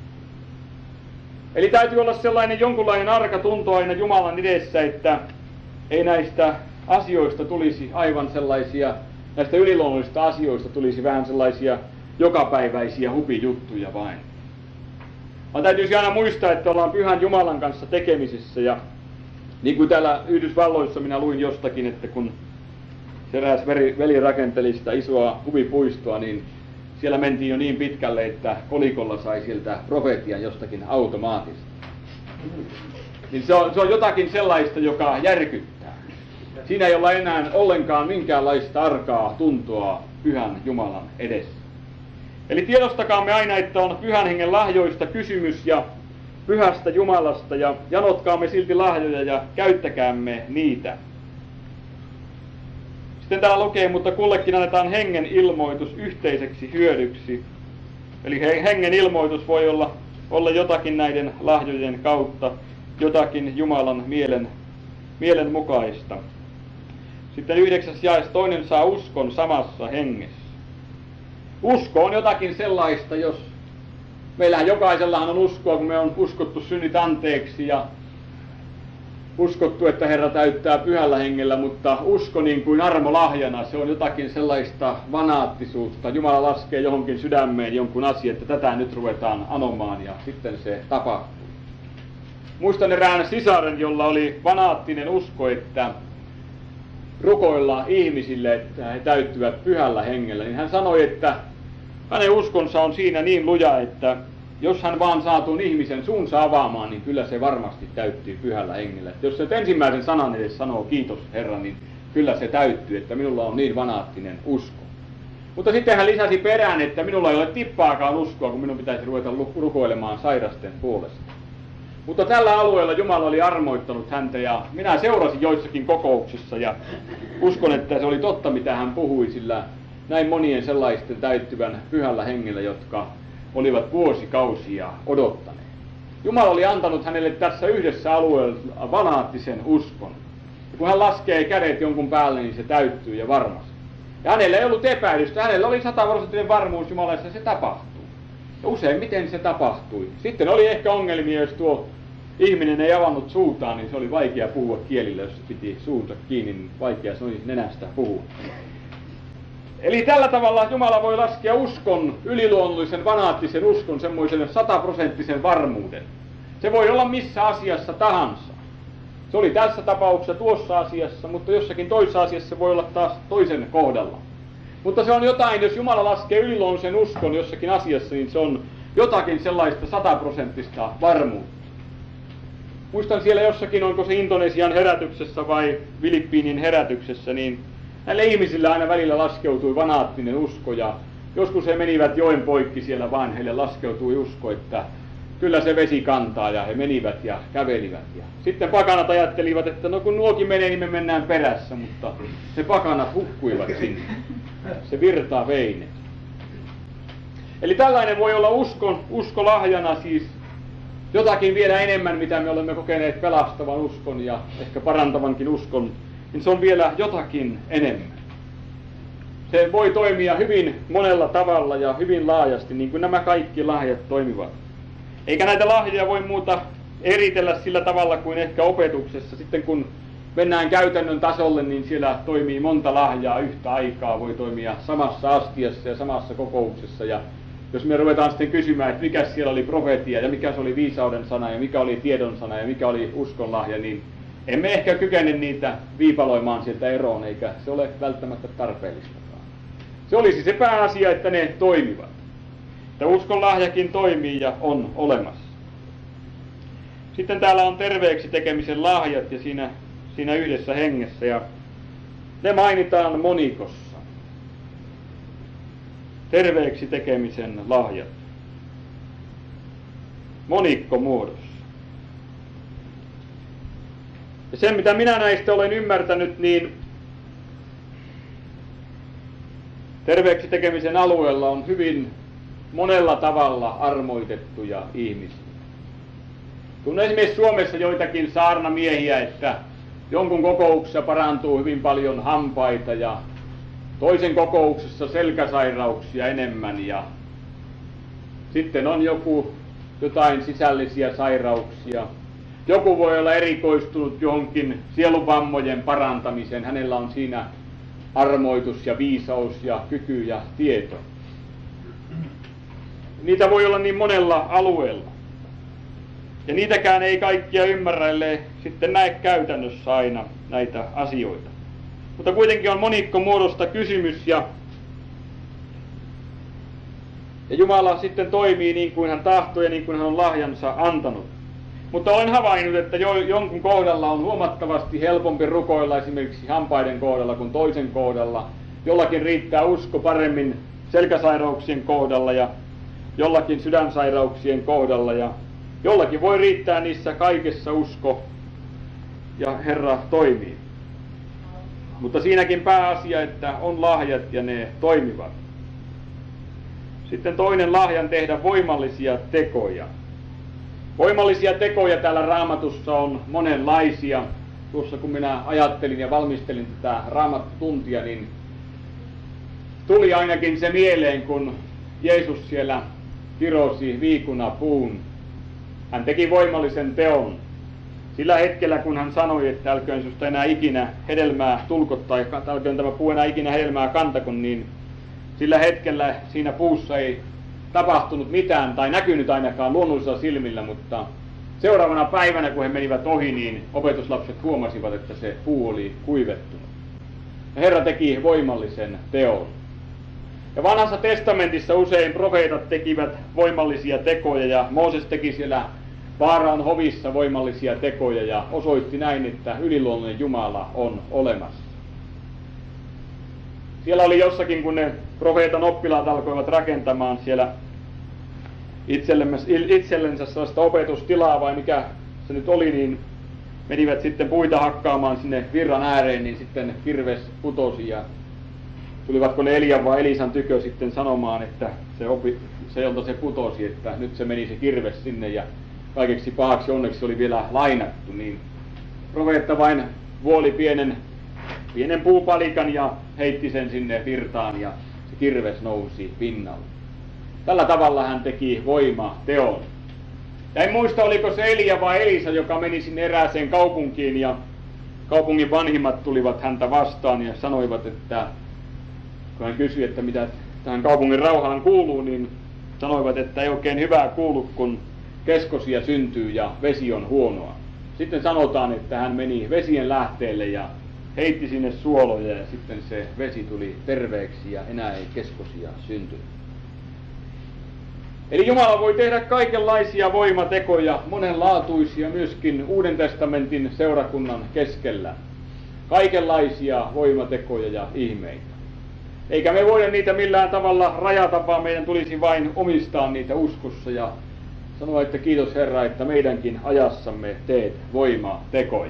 Eli täytyy olla sellainen jonkunlainen arka tunto aina Jumalan edessä, että ei näistä asioista tulisi aivan sellaisia, näistä yliluonnollisista asioista tulisi vähän sellaisia jokapäiväisiä hupijuttuja vain. Vaan täytyisi aina muistaa, että ollaan pyhän Jumalan kanssa tekemisissä ja niin kuin täällä Yhdysvalloissa minä luin jostakin, että kun eräs veli rakenteli sitä isoa huvipuistoa, niin siellä mentiin jo niin pitkälle, että kolikolla sai sieltä profeetian jostakin automaatista. Niin se on, se on jotakin sellaista, joka järkyttää. Siinä ei olla enää ollenkaan minkäänlaista arkaa tuntoa pyhän Jumalan edessä. Eli tiedostakaamme aina, että on pyhän hengen lahjoista kysymys ja pyhästä Jumalasta ja janotkaamme silti lahjoja ja käyttäkäämme niitä. Sitten täällä lukee, mutta kullekin annetaan hengen ilmoitus yhteiseksi hyödyksi. Eli hengen ilmoitus voi olla, olla jotakin näiden lahjojen kautta, jotakin Jumalan mielen, mielen mukaista. Sitten yhdeksäs jae, toinen saa uskon samassa hengessä. Usko on jotakin sellaista, jos meillähän jokaisellahan on uskoa, kun me on uskottu synnit anteeksi ja uskottu, että Herra täyttää pyhällä hengellä, mutta usko niin kuin armolahjana, se on jotakin sellaista vanaattisuutta. Jumala laskee johonkin sydämeen jonkun asian, että tätä nyt ruvetaan anomaan ja sitten se tapahtuu. Muistan erään sisaren, jolla oli vanaattinen usko, että rukoilla ihmisille, että he täyttyvät pyhällä hengellä, niin hän sanoi, että hänen uskonsa on siinä niin luja, että jos hän vaan saa tuon ihmisen suunsa avaamaan, niin kyllä se varmasti täyttyy pyhällä hengellä. Että jos se ensimmäisen sanan edes sanoo kiitos Herra, niin kyllä se täyttyy, että minulla on niin vanaattinen usko. Mutta sitten hän lisäsi perään, että minulla ei ole tippaakaan uskoa, kun minun pitäisi ruveta rukoilemaan sairasten puolesta. Mutta tällä alueella Jumala oli armoittanut häntä ja minä seurasin joissakin kokouksissa ja uskon, että se oli totta mitä hän puhui, sillä näin monien sellaisten täyttyvän pyhällä hengellä, jotka olivat vuosikausia odottaneet. Jumala oli antanut hänelle tässä yhdessä alueella vanaattisen uskon. Ja kun hän laskee kädet jonkun päälle, niin se täyttyy ja varmasti. Ja hänellä ei ollut epäilystä, hänellä oli sataprosenttinen varmuus Jumalassa, se tapahtuu. Ja useimmiten se tapahtui. Sitten oli ehkä ongelmia, jos tuo ihminen ei avannut suutaan, niin se oli vaikea puhua kielillä, jos se piti suunta kiinni, niin vaikea se oli nenästä puhua. Eli tällä tavalla Jumala voi laskea uskon, yliluonnollisen vanaattisen uskon, semmoisen sataprosenttisen varmuuden. Se voi olla missä asiassa tahansa. Se oli tässä tapauksessa tuossa asiassa, mutta jossakin toisessa asiassa se voi olla taas toisen kohdalla. Mutta se on jotain, jos Jumala laskee yliluonnollisen uskon jossakin asiassa, niin se on jotakin sellaista sataprosenttista varmuutta. Muistan siellä jossakin, onko se Indonesian herätyksessä vai Filippiinin herätyksessä, niin näille ihmisille aina välillä laskeutui vanaattinen usko ja joskus he menivät joen poikki siellä vaan, heille laskeutui usko, että kyllä se vesi kantaa ja he menivät ja kävelivät. Ja sitten pakanat ajattelivat, että no kun nuokin menee, niin me mennään perässä, mutta ne pakanat hukkuivat sinne. Se virtaa vei ne. Eli tällainen voi olla uskon, uskolahjana siis jotakin vielä enemmän, mitä me olemme kokeneet pelastavan uskon ja ehkä parantavankin uskon, niin se on vielä jotakin enemmän. Se voi toimia hyvin monella tavalla ja hyvin laajasti, niin kuin nämä kaikki lahjat toimivat. Eikä näitä lahjoja voi muuta eritellä sillä tavalla kuin ehkä opetuksessa. Sitten kun mennään käytännön tasolle, niin siellä toimii monta lahjaa yhtä aikaa. Voi toimia samassa astiassa ja samassa kokouksessa. Ja jos me ruvetaan sitten kysymään, että mikä siellä oli profetia ja mikä se oli viisauden sana ja mikä oli tiedon sana ja mikä oli uskonlahja, niin emme ehkä kykene niitä viipaloimaan sieltä eroon, eikä se ole välttämättä tarpeellistakaan. Se olisi se pääasia, että ne toimivat. Että uskonlahjakin toimii ja on olemassa. Sitten täällä on terveeksi tekemisen lahjat ja siinä, siinä yhdessä hengessä ja ne mainitaan monikossa. Terveeksi tekemisen lahjat. Monikko muodossa. Ja sen mitä minä näistä olen ymmärtänyt, niin terveeksi tekemisen alueella on hyvin monella tavalla armoitettuja ihmisiä. Kun esimerkiksi Suomessa joitakin saarnamiehiä, että jonkun kokouksessa parantuu hyvin paljon hampaita ja toisen kokouksessa selkäsairauksia enemmän ja sitten on joku jotain sisällisiä sairauksia. Joku voi olla erikoistunut johonkin sielunvammojen parantamiseen, hänellä on siinä armoitus ja viisaus ja kyky ja tieto. Niitä voi olla niin monella alueella. Ja niitäkään ei kaikkia ymmärrä, ellei sitten näe käytännössä aina näitä asioita. Mutta kuitenkin on monikkomuodosta kysymys ja, ja Jumala sitten toimii niin kuin hän tahtoo ja niin kuin hän on lahjansa antanut. Mutta olen havainnut, että jo, jonkun kohdalla on huomattavasti helpompi rukoilla esimerkiksi hampaiden kohdalla kuin toisen kohdalla. Jollakin riittää usko paremmin selkäsairauksien kohdalla ja jollakin sydänsairauksien kohdalla ja jollakin voi riittää niissä kaikessa usko ja Herra toimii. Mutta siinäkin pääasia, että on lahjat ja ne toimivat. Sitten toinen lahjan tehdä voimallisia tekoja. Voimallisia tekoja täällä Raamatussa on monenlaisia. Tuossa kun minä ajattelin ja valmistelin tätä Raamattutuntia, niin tuli ainakin se mieleen, kun Jeesus siellä kirosi viikunapuun. Hän teki voimallisen teon. Sillä hetkellä, kun hän sanoi, että älköön susta enää ikinä hedelmää tulko tai älköön tämä puu enää ikinä hedelmää kantako, niin sillä hetkellä siinä puussa ei tapahtunut mitään tai näkynyt ainakaan luonnollisilla silmillä, mutta seuraavana päivänä, kun he menivät ohi, niin opetuslapset huomasivat, että se puu oli kuivettunut. Ja Herra teki voimallisen teon. Ja vanhassa testamentissa usein profeetat tekivät voimallisia tekoja ja Mooses teki siellä Faaraon hovissa voimallisia tekoja ja osoitti näin, että yliluonnollinen Jumala on olemassa. Siellä oli jossakin, kun ne profeetan oppilaat alkoivat rakentamaan siellä itsellensä sellaista opetustilaa vai mikä se nyt oli, niin menivät sitten puita hakkaamaan sinne virran ääreen, niin sitten kirves putosi ja tulivatko ne Elian vai Elisan tykö sitten sanomaan, että se, opi, se jolta se putosi, että nyt se meni se kirves sinne ja kaikeksi pahaksi onneksi oli vielä lainattu, niin profeetta vain vuoli pienen, pienen puupalikan ja heitti sen sinne virtaan ja se kirves nousi pinnalle. Tällä tavalla hän teki voima teon. Ja en muista, oliko se Elia vai Elisa, joka meni sinne erääseen kaupunkiin ja kaupungin vanhimmat tulivat häntä vastaan ja sanoivat, että kun hän kysyi, että mitä tähän kaupungin rauhaan kuuluu, niin sanoivat, että ei oikein hyvää kuulu, kun keskosia syntyy ja vesi on huonoa. Sitten sanotaan, että hän meni vesien lähteelle ja heitti sinne suoloja ja sitten se vesi tuli terveeksi ja enää ei keskosia syntynyt. Eli Jumala voi tehdä kaikenlaisia voimatekoja, monenlaatuisia myöskin Uuden testamentin seurakunnan keskellä. Kaikenlaisia voimatekoja ja ihmeitä. Eikä me voida niitä millään tavalla rajata, vaan meidän tulisi vain omistaa niitä uskossa ja sanoa, että kiitos Herra, että meidänkin ajassamme teet voimatekoja.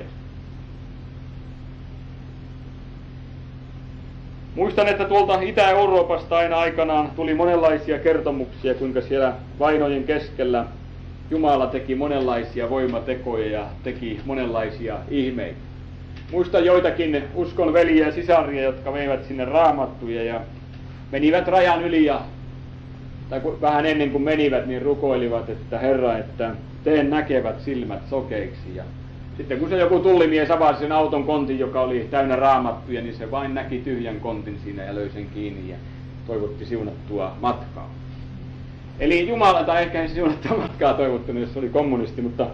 Muistan, että tuolta Itä-Euroopasta aina aikanaan tuli monenlaisia kertomuksia, kuinka siellä vainojen keskellä Jumala teki monenlaisia voimatekoja ja teki monenlaisia ihmeitä. Muistan joitakin uskon veliä ja sisaria, jotka veivät sinne raamattuja ja menivät rajan yli ja tai vähän ennen kuin menivät, niin rukoilivat, että Herra, että teen näkevät silmät sokeiksi. Ja sitten kun se joku tullimies avasi sen auton kontin, joka oli täynnä raamattuja, niin se vain näki tyhjän kontin siinä ja löi sen kiinni ja toivotti siunattua matkaa. Eli Jumala, tai ehkä ei siunattua matkaa toivottanut, jos oli kommunisti, mutta,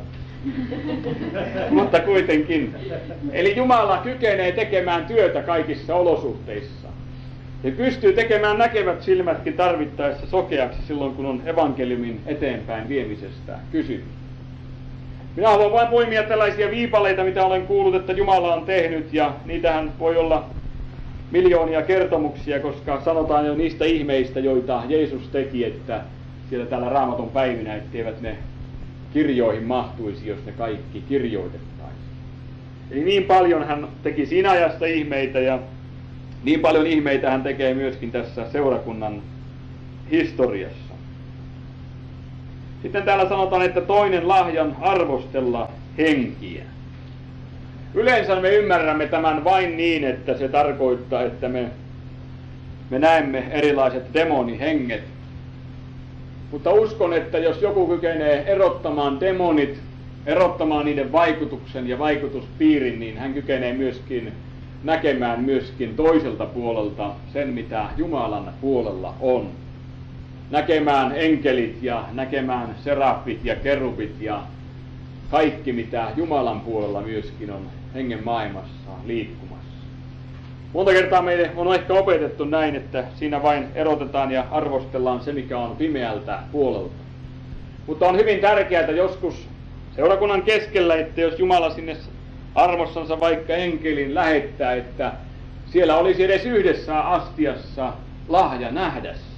mutta kuitenkin. Eli Jumala kykenee tekemään työtä kaikissa olosuhteissa. Ja pystyy tekemään näkevät silmätkin tarvittaessa sokeaksi silloin, kun on evankeliumin eteenpäin viemisestä kysymys. Minä haluan vain poimia tällaisia viipaleita, mitä olen kuullut, että Jumala on tehnyt, ja niitähän voi olla miljoonia kertomuksia, koska sanotaan jo niistä ihmeistä, joita Jeesus teki, että siellä täällä Raamatun päivinä, etteivät ne kirjoihin mahtuisi, jos ne kaikki kirjoitettaisiin. Eli niin paljon hän teki siinä ajassa ihmeitä, ja niin paljon ihmeitä hän tekee myöskin tässä seurakunnan historiassa. Sitten täällä sanotaan, että toinen lahjan arvostella henkiä. Yleensä me ymmärrämme tämän vain niin, että se tarkoittaa, että me, me näemme erilaiset demonihenget. Mutta uskon, että jos joku kykenee erottamaan demonit, erottamaan niiden vaikutuksen ja vaikutuspiirin, niin hän kykenee myöskin näkemään myöskin toiselta puolelta sen, mitä Jumalan puolella on. Näkemään enkelit ja näkemään serafit ja kerubit ja kaikki, mitä Jumalan puolella myöskin on hengen maailmassa liikkumassa. Monta kertaa meille on ehkä opetettu näin, että siinä vain erotetaan ja arvostellaan se, mikä on pimeältä puolelta. Mutta on hyvin tärkeää joskus seurakunnan keskellä, että jos Jumala sinne armossansa vaikka enkelin lähettää, että siellä olisi edes yhdessä astiassa lahja nähdä se.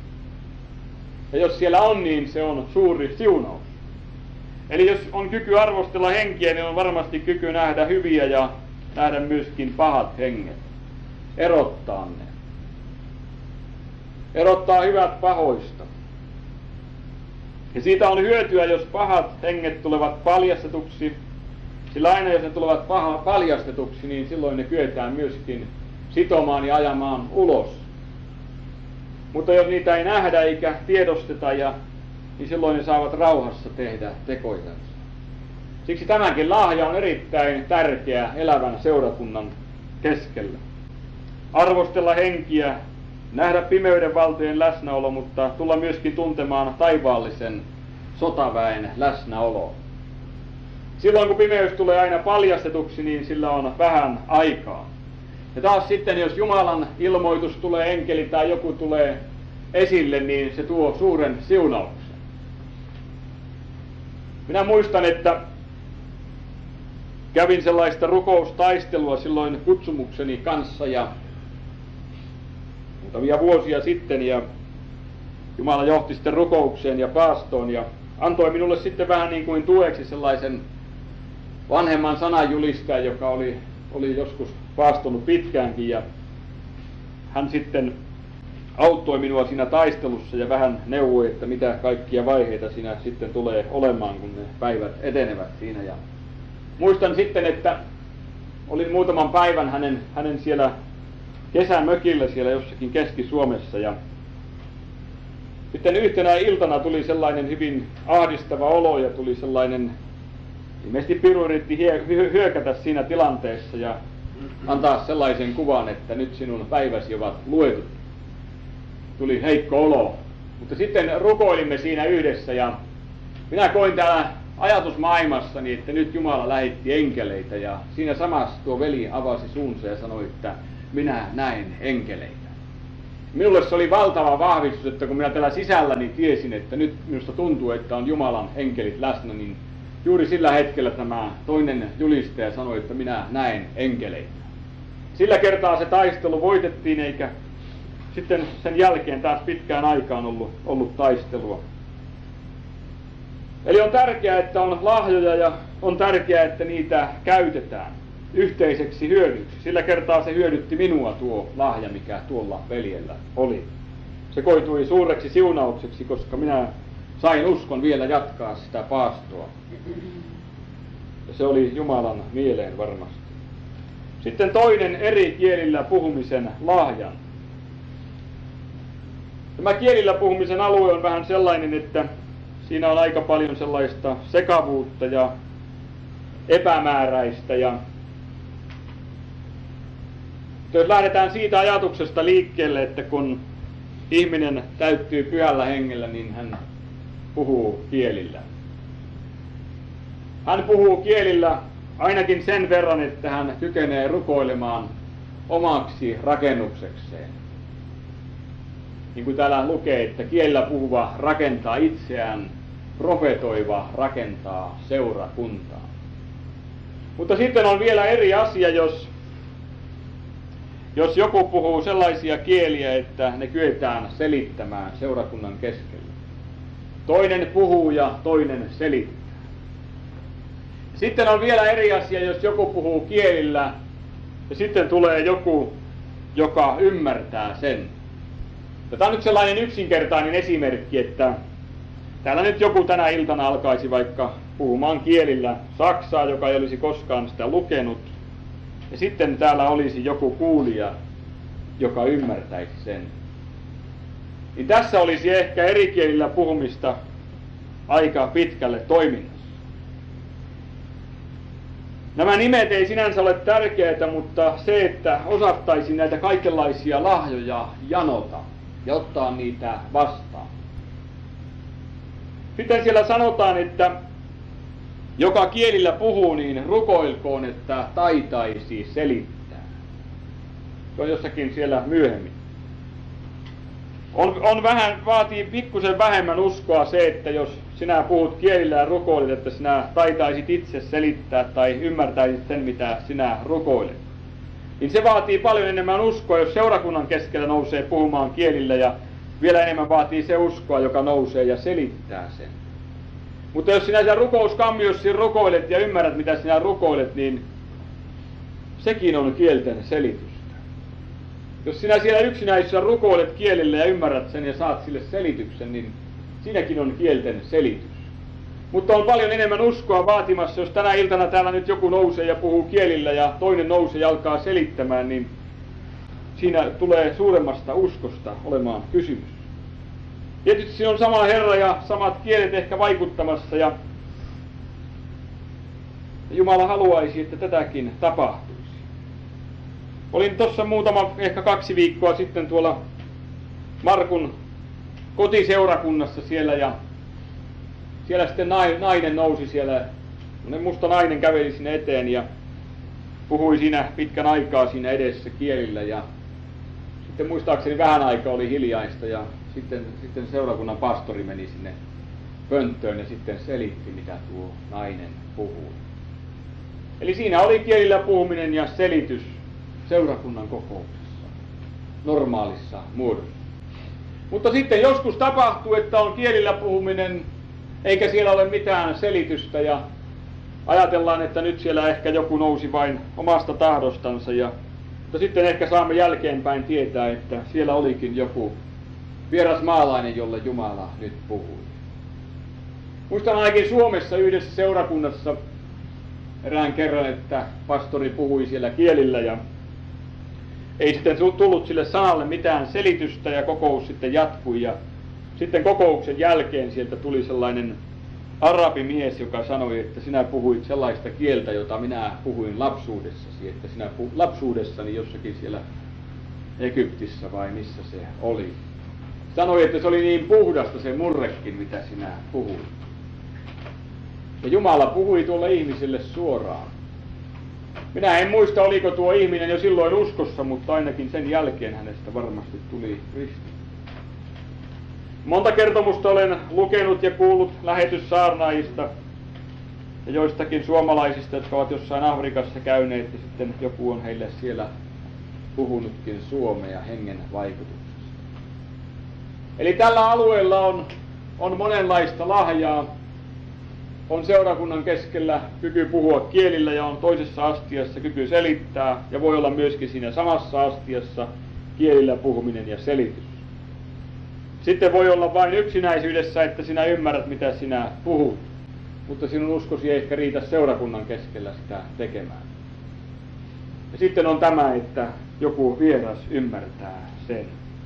Ja jos siellä on, niin se on suuri siunaus. Eli jos on kyky arvostella henkiä, niin on varmasti kyky nähdä hyviä ja nähdä myöskin pahat henget. Erottaa ne. Erottaa hyvät pahoista. Ja siitä on hyötyä, jos pahat henget tulevat paljastetuksi. Sillä aina jos ne tulevat paha, paljastetuksi, niin silloin ne kyetään myöskin sitomaan ja ajamaan ulos. Mutta jos niitä ei nähdä eikä tiedosteta, ja, niin silloin ne saavat rauhassa tehdä tekojansa. Siksi tämäkin lahja on erittäin tärkeä elävän seurakunnan keskellä. Arvostella henkiä, nähdä pimeyden valtojen läsnäolo, mutta tulla myöskin tuntemaan taivaallisen sotaväen läsnäolo. Silloin kun pimeys tulee aina paljastetuksi, niin sillä on vähän aikaa. Ja taas sitten, jos Jumalan ilmoitus tulee, enkeli tai joku tulee esille, niin se tuo suuren siunauksen. Minä muistan, että kävin sellaista rukoustaistelua silloin kutsumukseni kanssa ja muutamia vuosia sitten, ja Jumala johti sitten rukoukseen ja paastoon ja antoi minulle sitten vähän niin kuin tueksi sellaisen vanhemman sananjulistajan, joka oli, oli joskus paastonut pitkäänkin, ja hän sitten auttoi minua siinä taistelussa ja vähän neuvoi, että mitä kaikkia vaiheita siinä sitten tulee olemaan, kun ne päivät etenevät siinä. Ja muistan sitten, että olin muutaman päivän hänen, hänen siellä kesämökillä siellä jossakin Keski-Suomessa, ja sitten yhtenä iltana tuli sellainen hyvin ahdistava olo ja tuli sellainen, ilmeisesti piru yritti hyökätä siinä tilanteessa ja antaa sellaisen kuvan, että nyt sinun päiväsi ovat luetut. Tuli heikko olo, mutta sitten rukoilimme siinä yhdessä ja minä koin täällä ajatusmaailmassani, että nyt Jumala lähetti enkeleitä, ja siinä samassa tuo veli avasi suunsa ja sanoi, että minä näin enkeleitä. Minulle se oli valtava vahvistus, että kun minä täällä sisälläni tiesin, että nyt minusta tuntuu, että on Jumalan enkelit läsnä, niin juuri sillä hetkellä tämä toinen julistaja sanoi, että minä näen enkeleitä. Sillä kertaa se taistelu voitettiin, eikä sitten sen jälkeen taas pitkään aikaan ollut, ollut taistelua. Eli on tärkeää, että on lahjoja, ja on tärkeää, että niitä käytetään yhteiseksi hyödyksi. Sillä kertaa se hyödytti minua tuo lahja, mikä tuolla veljellä oli. Se koitui suureksi siunaukseksi, koska minä sain uskon vielä jatkaa sitä paastoa. Ja se oli Jumalan mieleen varmasti. Sitten toinen eri kielillä puhumisen lahjan. Tämä kielillä puhumisen alue on vähän sellainen, että siinä on aika paljon sellaista sekavuutta ja epämääräistä. Ja jos lähdetään siitä ajatuksesta liikkeelle, että kun ihminen täyttyy pyhällä hengellä, niin hän puhuu kielillä. Hän puhuu kielillä ainakin sen verran, että hän kykenee rukoilemaan omaksi rakennuksekseen. Niin kuin täällä lukee, että kielillä puhuva rakentaa itseään, profetoiva rakentaa seurakuntaa. Mutta sitten on vielä eri asia, jos, jos joku puhuu sellaisia kieliä, että ne kyetään selittämään seurakunnan keskellä. Toinen puhuu ja toinen selittää. Sitten on vielä eri asia, jos joku puhuu kielillä ja sitten tulee joku, joka ymmärtää sen. Tämä on nyt sellainen yksinkertainen esimerkki, että täällä nyt joku tänä iltana alkaisi vaikka puhumaan kielillä saksaa, joka ei olisi koskaan sitä lukenut. Ja sitten täällä olisi joku kuulija, joka ymmärtäisi sen. Niin tässä olisi ehkä eri kielillä puhumista aika pitkälle toiminnassa. Nämä nimet ei sinänsä ole tärkeitä, mutta se, että osattaisiin näitä kaikenlaisia lahjoja janota ja ottaa niitä vastaan. Sitten siellä sanotaan, että joka kielillä puhuu, niin rukoilkoon, että taitaisi selittää. Se on jossakin siellä myöhemmin. On, on vähän, vaatii pikkusen vähemmän uskoa se, että jos sinä puhut kielillä ja rukoilet, että sinä taitaisit itse selittää tai ymmärtäisit sen, mitä sinä rukoilet. Niin se vaatii paljon enemmän uskoa, jos seurakunnan keskellä nousee puhumaan kielillä, ja vielä enemmän vaatii se uskoa, joka nousee ja selittää sen. Mutta jos sinä siellä rukouskammiossa rukoilet ja ymmärrät, mitä sinä rukoilet, niin sekin on kielten selitystä. Jos sinä siellä yksinäisessä rukoilet kielillä ja ymmärrät sen ja saat sille selityksen, niin siinäkin on kielten selitys. Mutta on paljon enemmän uskoa vaatimassa, jos tänä iltana täällä nyt joku nousee ja puhuu kielillä ja toinen nousee ja alkaa selittämään, niin siinä tulee suuremmasta uskosta olemaan kysymys. Tietysti siinä on sama Herra ja samat kielet ehkä vaikuttamassa, ja Jumala haluaisi, että tätäkin tapahtuisi. Olin tuossa muutama, ehkä kaksi viikkoa sitten tuolla Markun kotiseurakunnassa siellä, ja siellä sitten nainen nousi siellä, musta nainen käveli sinne eteen ja puhui siinä pitkän aikaa siinä edessä kielillä, ja sitten muistaakseni vähän aikaa oli hiljaista, ja sitten, sitten seurakunnan pastori meni sinne pönttöön ja sitten selitti, mitä tuo nainen puhui. Eli siinä oli kielillä puhuminen ja selitys seurakunnan kokouksessa, normaalissa muodossa. Mutta sitten joskus tapahtuu, että on kielillä puhuminen, eikä siellä ole mitään selitystä, ja ajatellaan, että nyt siellä ehkä joku nousi vain omasta tahdostansa, ja, mutta sitten ehkä saamme jälkeenpäin tietää, että siellä olikin joku vieras maalainen, jolle Jumala nyt puhui. Muistan ainakin Suomessa yhdessä seurakunnassa erään kerran, että pastori puhui siellä kielillä, ja ei sitten tullut sille sanalle mitään selitystä, ja kokous sitten jatkui, ja sitten kokouksen jälkeen sieltä tuli sellainen arabimies, joka sanoi, että sinä puhuit sellaista kieltä, jota minä puhuin lapsuudessasi, että sinä puh- lapsuudessani jossakin siellä Egyptissä vai missä se oli. Sanoi, että se oli niin puhdasta se murrekin, mitä sinä puhuit. Ja Jumala puhui tuolle ihmiselle suoraan. Minä en muista, oliko tuo ihminen jo silloin uskossa, mutta ainakin sen jälkeen hänestä varmasti tuli kristitty. Monta kertomusta olen lukenut ja kuullut lähetyssaarnaajista ja joistakin suomalaisista, jotka ovat jossain Afrikassa käyneet, ja sitten joku on heille siellä puhunutkin suomea hengen vaikutuksesta. Eli tällä alueella on, on monenlaista lahjaa. On seurakunnan keskellä kyky puhua kielillä ja on toisessa astiassa kyky selittää, ja voi olla myöskin siinä samassa astiassa kielillä puhuminen ja selitys. Sitten voi olla vain yksinäisyydessä, että sinä ymmärrät, mitä sinä puhut, mutta sinun uskosi ei ehkä riitä seurakunnan keskellä sitä tekemään. Ja sitten on tämä, että joku vieras ymmärtää sen.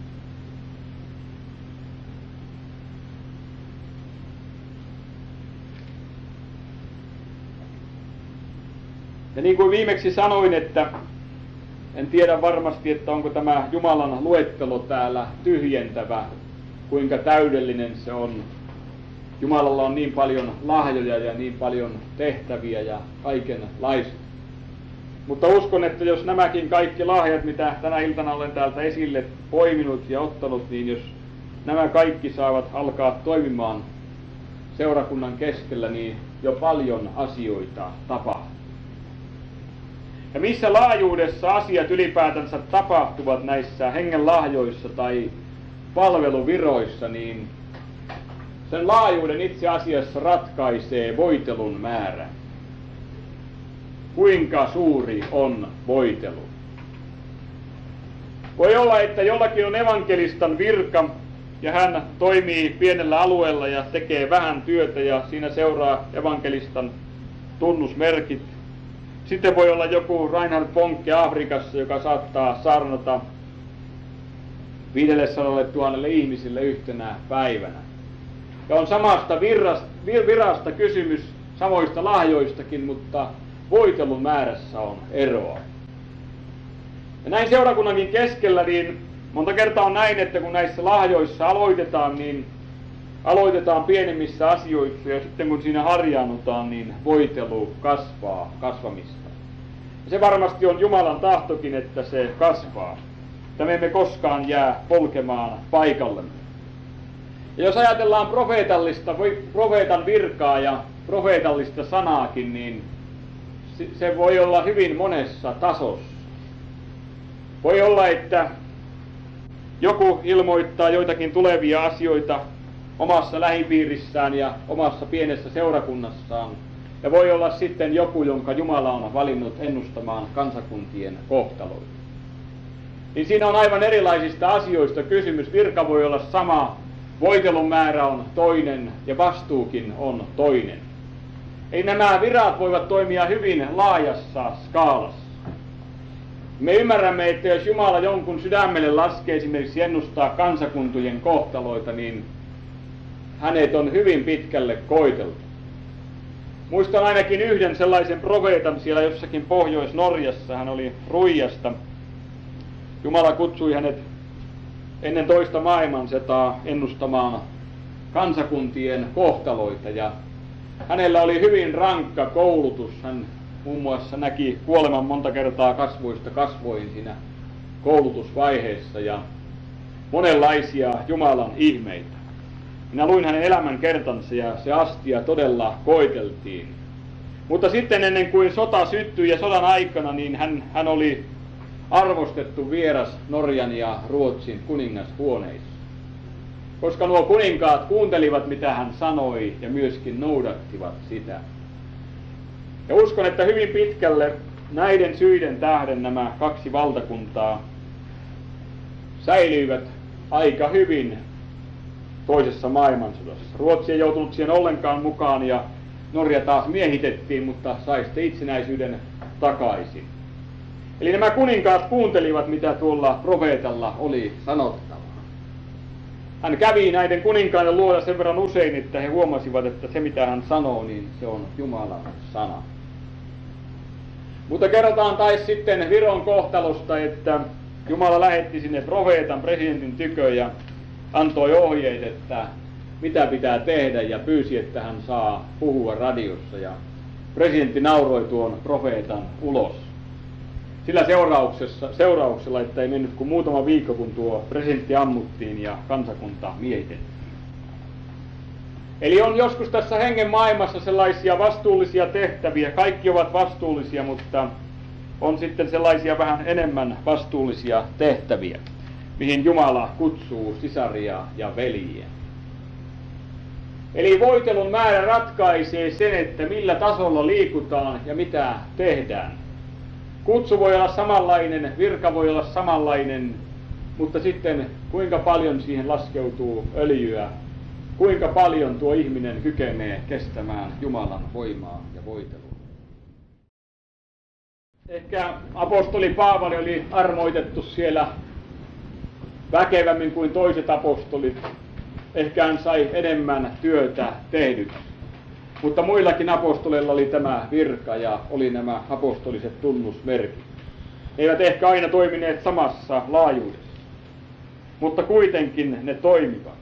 Ja niin kuin viimeksi sanoin, että en tiedä varmasti, että onko tämä Jumalan luettelo täällä tyhjentävä, kuinka täydellinen se on. Jumalalla on niin paljon lahjoja ja niin paljon tehtäviä ja kaikenlaista. Mutta uskon, että jos nämäkin kaikki lahjat, mitä tänä iltana olen täältä esille poiminut ja ottanut, niin jos nämä kaikki saavat alkaa toimimaan seurakunnan keskellä, niin jo paljon asioita tapahtuu. Ja missä laajuudessa asiat ylipäätänsä tapahtuvat näissä hengen lahjoissa tai palveluviroissa, niin sen laajuuden itse asiassa ratkaisee voitelun määrä. Kuinka suuri on voitelu? Voi olla, että jollakin on evankelistan virka ja hän toimii pienellä alueella ja tekee vähän työtä ja siinä seuraa evankelistan tunnusmerkit. Sitten voi olla joku Reinhard Bonke Afrikassa, joka saattaa saarnata viidessäsadalletuhannelle ihmisille yhtenä päivänä. Ja on samasta virrasta, virasta kysymys, samoista lahjoistakin, mutta voitelun määrässä on eroa. Ja näin seurakunnankin keskellä, niin monta kertaa on näin, että kun näissä lahjoissa aloitetaan, niin aloitetaan pienemmissä asioissa, ja sitten kun siinä harjaannutaan, niin voitelu kasvaa kasvamista. Ja se varmasti on Jumalan tahtokin, että se kasvaa. Että me emme koskaan jää polkemaan paikallemme. Ja jos ajatellaan profeetallista, profeetan virkaa ja profeetallista sanaakin, niin se voi olla hyvin monessa tasossa. Voi olla, että joku ilmoittaa joitakin tulevia asioita omassa lähipiirissään ja omassa pienessä seurakunnassaan. Ja voi olla sitten joku, jonka Jumala on valinnut ennustamaan kansakuntien kohtaloita. Niin siinä on aivan erilaisista asioista kysymys. Virka voi olla sama, voitelun määrä on toinen ja vastuukin on toinen. Eli nämä virat voivat toimia hyvin laajassa skaalassa. Me ymmärrämme, että jos Jumala jonkun sydämelle laskee esimerkiksi ennustaa kansakuntien kohtaloita, niin hänet on hyvin pitkälle koeteltu. Muistan ainakin yhden sellaisen profeetan siellä jossakin Pohjois-Norjassa. Hän oli Ruijasta. Jumala kutsui hänet ennen toista maailmansotaa ennustamaan kansakuntien kohtaloita. Ja hänellä oli hyvin rankka koulutus. Hän muun muassa näki kuoleman monta kertaa kasvoista kasvoihin siinä koulutusvaiheessa ja monenlaisia Jumalan ihmeitä. Minä luin hänen elämän kertansa ja se astia todella koeteltiin. Mutta sitten ennen kuin sota syttyi ja sodan aikana, niin hän, hän oli arvostettu vieras Norjan ja Ruotsin kuningashuoneissa. Koska nuo kuninkaat kuuntelivat, mitä hän sanoi ja myöskin noudattivat sitä. Ja uskon, että hyvin pitkälle näiden syiden tähden nämä kaksi valtakuntaa säilyivät aika hyvin toisessa maailmansodassa. Ruotsi ei joutunut siihen ollenkaan mukaan ja Norja taas miehitettiin, mutta sai sitten itsenäisyyden takaisin. Eli nämä kuninkaat kuuntelivat, mitä tuolla profeetalla oli sanottavaa. Hän kävi näiden kuninkaiden luoda sen verran usein, että he huomasivat, että se mitä hän sanoo, niin se on Jumalan sana. Mutta kerrotaan taisi sitten Viron kohtalosta, että Jumala lähetti sinne profeetan presidentin tykö ja antoi ohjeet, että mitä pitää tehdä ja pyysi, että hän saa puhua radiossa. Ja presidentti nauroi tuon profeetan ulos. Sillä seurauksessa, seurauksella, että ei mennyt kuin muutama viikko, kun tuo presidentti ammuttiin ja kansakunta miehitettiin. Eli on joskus tässä hengen maailmassa sellaisia vastuullisia tehtäviä. Kaikki ovat vastuullisia, mutta on sitten sellaisia vähän enemmän vastuullisia tehtäviä, mihin Jumala kutsuu sisaria ja veljiä. Eli voitelun määrä ratkaisee sen, että millä tasolla liikutaan ja mitä tehdään. Kutsu voi olla samanlainen, virka voi olla samanlainen, mutta sitten kuinka paljon siihen laskeutuu öljyä, kuinka paljon tuo ihminen kykenee kestämään Jumalan voimaa ja voitelua. Ehkä apostoli Paavali oli armoitettu siellä väkevämmin kuin toiset apostolit. Ehkä hän sai enemmän työtä tehdyksi. Mutta muillakin apostoleilla oli tämä virka ja oli nämä apostoliset tunnusmerkit. Ne eivät ehkä aina toimineet samassa laajuudessa, mutta kuitenkin ne toimivat.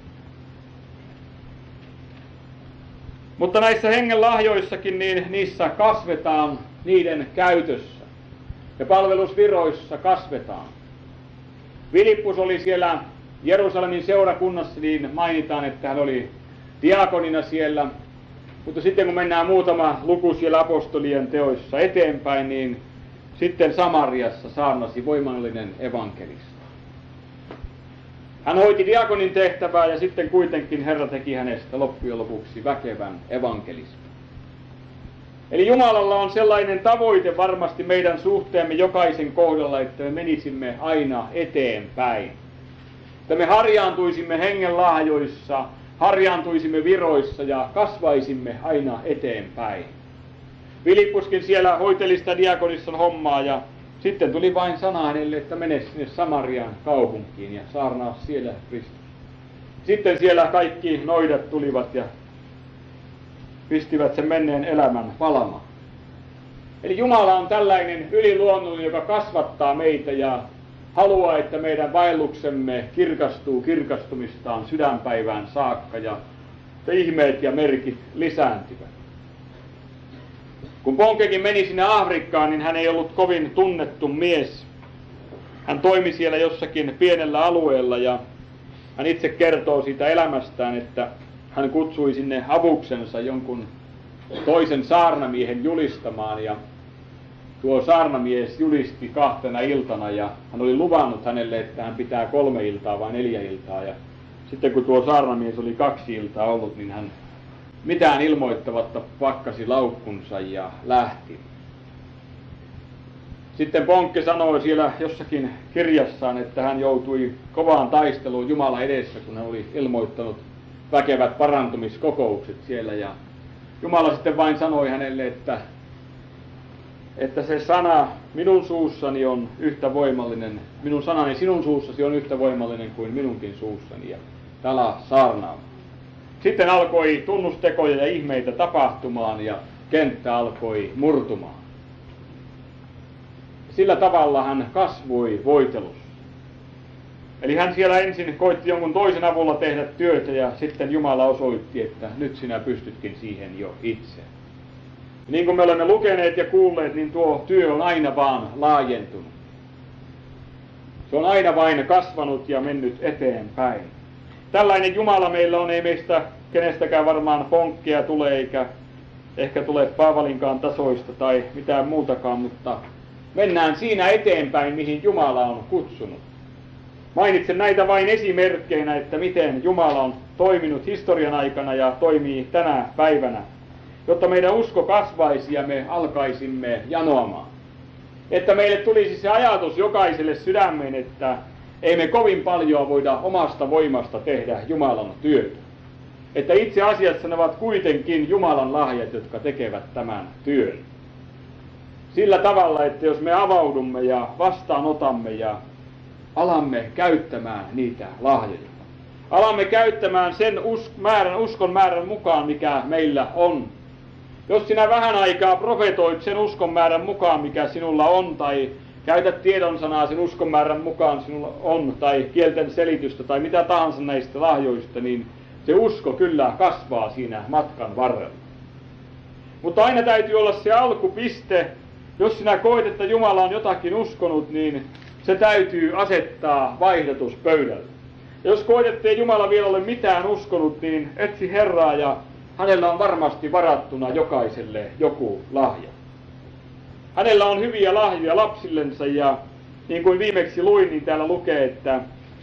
Mutta näissä hengen lahjoissakin, niin niissä kasvetaan niiden käytössä. Ja palvelusviroissa kasvetaan. Filippus oli siellä Jerusalemin seurakunnassa, niin mainitaan, että hän oli diakonina siellä. Mutta sitten kun mennään muutama luku siellä apostolien teoissa eteenpäin, niin sitten Samariassa saarnasi voimallinen evankelista. Hän hoiti diakonin tehtävää ja sitten kuitenkin Herra teki hänestä loppujen lopuksi väkevän evankelismin. Eli Jumalalla on sellainen tavoite varmasti meidän suhteemme jokaisen kohdalla, että me menisimme aina eteenpäin. Että me harjaantuisimme hengen lahjoissa, harjaantuisimme viroissa ja kasvaisimme aina eteenpäin. Filippuskin siellä hoiteli sitä diakonisson hommaa ja sitten tuli vain sana hänelle, että mene sinne Samarian kaupunkiin ja saarnaa siellä Kristus. Sitten siellä kaikki noidat tulivat ja pistivät sen menneen elämän palamaan. Eli Jumala on tällainen yliluonnollinen, joka kasvattaa meitä ja haluaa, että meidän vaelluksemme kirkastuu kirkastumistaan sydänpäivään saakka ja että ihmeet ja merkit lisääntyvät. Kun Ponkekin meni sinne Afrikkaan, niin hän ei ollut kovin tunnettu mies. Hän toimi siellä jossakin pienellä alueella ja hän itse kertoo siitä elämästään, että hän kutsui sinne avuksensa jonkun toisen saarnamiehen julistamaan ja tuo saarnamies julisti kahtena iltana ja hän oli luvannut hänelle, että hän pitää kolme iltaa vai neljä iltaa. Ja sitten kun tuo saarnamies oli kaksi iltaa ollut, niin hän mitään ilmoittavatta pakkasi laukkunsa ja lähti. Sitten Ponkke sanoi siellä jossakin kirjassaan, että hän joutui kovaan taisteluun Jumala edessä, kun hän oli ilmoittanut väkevät parantumiskokoukset siellä. Ja Jumala sitten vain sanoi hänelle, että, että se sana minun suussani on yhtä voimallinen, minun sanani sinun suussasi on yhtä voimallinen kuin minunkin suussani. Ja tala saarnaamaan. Sitten alkoi tunnustekoja ja ihmeitä tapahtumaan ja kenttä alkoi murtumaan. Sillä tavalla hän kasvoi voitelussa. Eli hän siellä ensin koitti jonkun toisen avulla tehdä työtä ja sitten Jumala osoitti, että nyt sinä pystytkin siihen jo itse. Ja niin kuin me olemme lukeneet ja kuulleet, niin tuo työ on aina vaan laajentunut. Se on aina vain kasvanut ja mennyt eteenpäin. Tällainen Jumala meillä on, ei meistä kenestäkään varmaan ponkkia tule, eikä ehkä tule Paavalinkaan tasoista tai mitään muutakaan, mutta mennään siinä eteenpäin, mihin Jumala on kutsunut. Mainitsen näitä vain esimerkkeinä, että miten Jumala on toiminut historian aikana ja toimii tänä päivänä, jotta meidän usko kasvaisi ja me alkaisimme janoamaan. Että meille tulisi se ajatus jokaiselle sydämeen, että ei me kovin paljon voida omasta voimasta tehdä Jumalan työtä. Että itse asiassa ne ovat kuitenkin Jumalan lahjat, jotka tekevät tämän työn. Sillä tavalla, että jos me avaudumme ja vastaanotamme ja alamme käyttämään niitä lahjoja. Alamme käyttämään sen us- määrän, uskon määrän mukaan, mikä meillä on. Jos sinä vähän aikaa profetoit sen uskon määrän mukaan, mikä sinulla on, tai käytät tiedon sanaa sen uskon määrän mukaan sinulla on, tai kielten selitystä, tai mitä tahansa näistä lahjoista, niin se usko kyllä kasvaa siinä matkan varrella. Mutta aina täytyy olla se alkupiste. Jos sinä koet, että Jumala on jotakin uskonut, niin se täytyy asettaa vaihdotuspöydälle. Jos koet, ettei Jumala vielä ole mitään uskonut, niin etsi Herraa ja hänellä on varmasti varattuna jokaiselle joku lahja. Hänellä on hyviä lahjoja lapsillensa ja niin kuin viimeksi luin, niin täällä lukee, että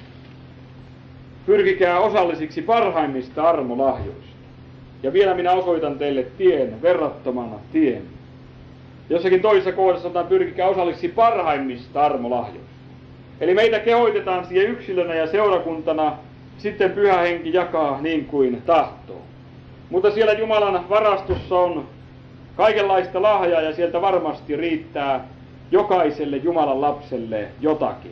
pyrkikää osallisiksi parhaimmista armolahjoista. Ja vielä minä osoitan teille tien, verrattomana tien. Jossakin toisessa kohdassa sanotaan, pyrkikää osallisiksi parhaimmista armolahjoista. Eli meitä kehoitetaan siihen yksilönä ja seurakuntana, sitten Pyhä Henki jakaa niin kuin tahtoo. Mutta siellä Jumalan varastossa on kaikenlaista lahjaa ja sieltä varmasti riittää jokaiselle Jumalan lapselle jotakin.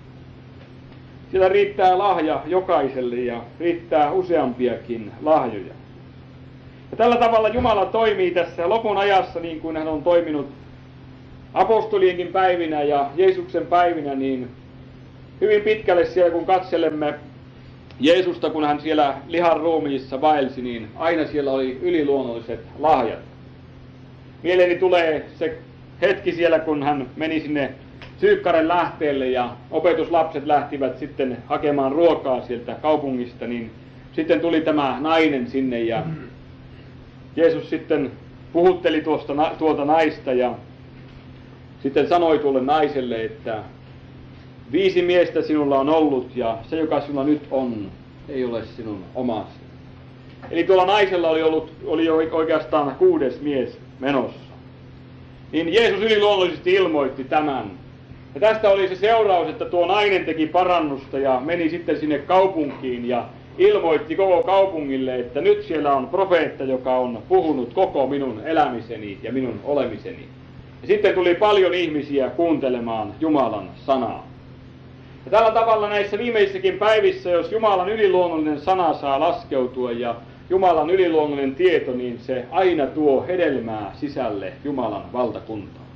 Siellä riittää lahja jokaiselle ja riittää useampiakin lahjoja. Ja tällä tavalla Jumala toimii tässä lopun ajassa niin kuin hän on toiminut apostolienkin päivinä ja Jeesuksen päivinä, niin hyvin pitkälle siellä kun katselemme Jeesusta, kun hän siellä lihan ruumiissa vaelsi, niin aina siellä oli yliluonnolliset lahjat. Mieleeni tulee se hetki siellä, kun hän meni sinne Syykkaren lähteelle ja opetuslapset lähtivät sitten hakemaan ruokaa sieltä kaupungista, niin sitten tuli tämä nainen sinne ja Jeesus sitten puhutteli tuosta, tuota naista ja sitten sanoi tuolle naiselle, että viisi miestä sinulla on ollut ja se, joka sinulla nyt on, ei ole sinun omasi. Eli tuolla naisella oli, ollut, oli jo oikeastaan kuudes mies menossa. Niin Jeesus yliluonnollisesti ilmoitti tämän. Ja tästä oli se seuraus, että tuo nainen teki parannusta ja meni sitten sinne kaupunkiin ja ilmoitti koko kaupungille, että nyt siellä on profeetta, joka on puhunut koko minun elämiseni ja minun olemiseni. Ja sitten tuli paljon ihmisiä kuuntelemaan Jumalan sanaa. Ja tällä tavalla näissä viimeisissäkin päivissä, jos Jumalan yliluonnollinen sana saa laskeutua ja Jumalan yliluonnollinen tieto, niin se aina tuo hedelmää sisälle Jumalan valtakuntaan.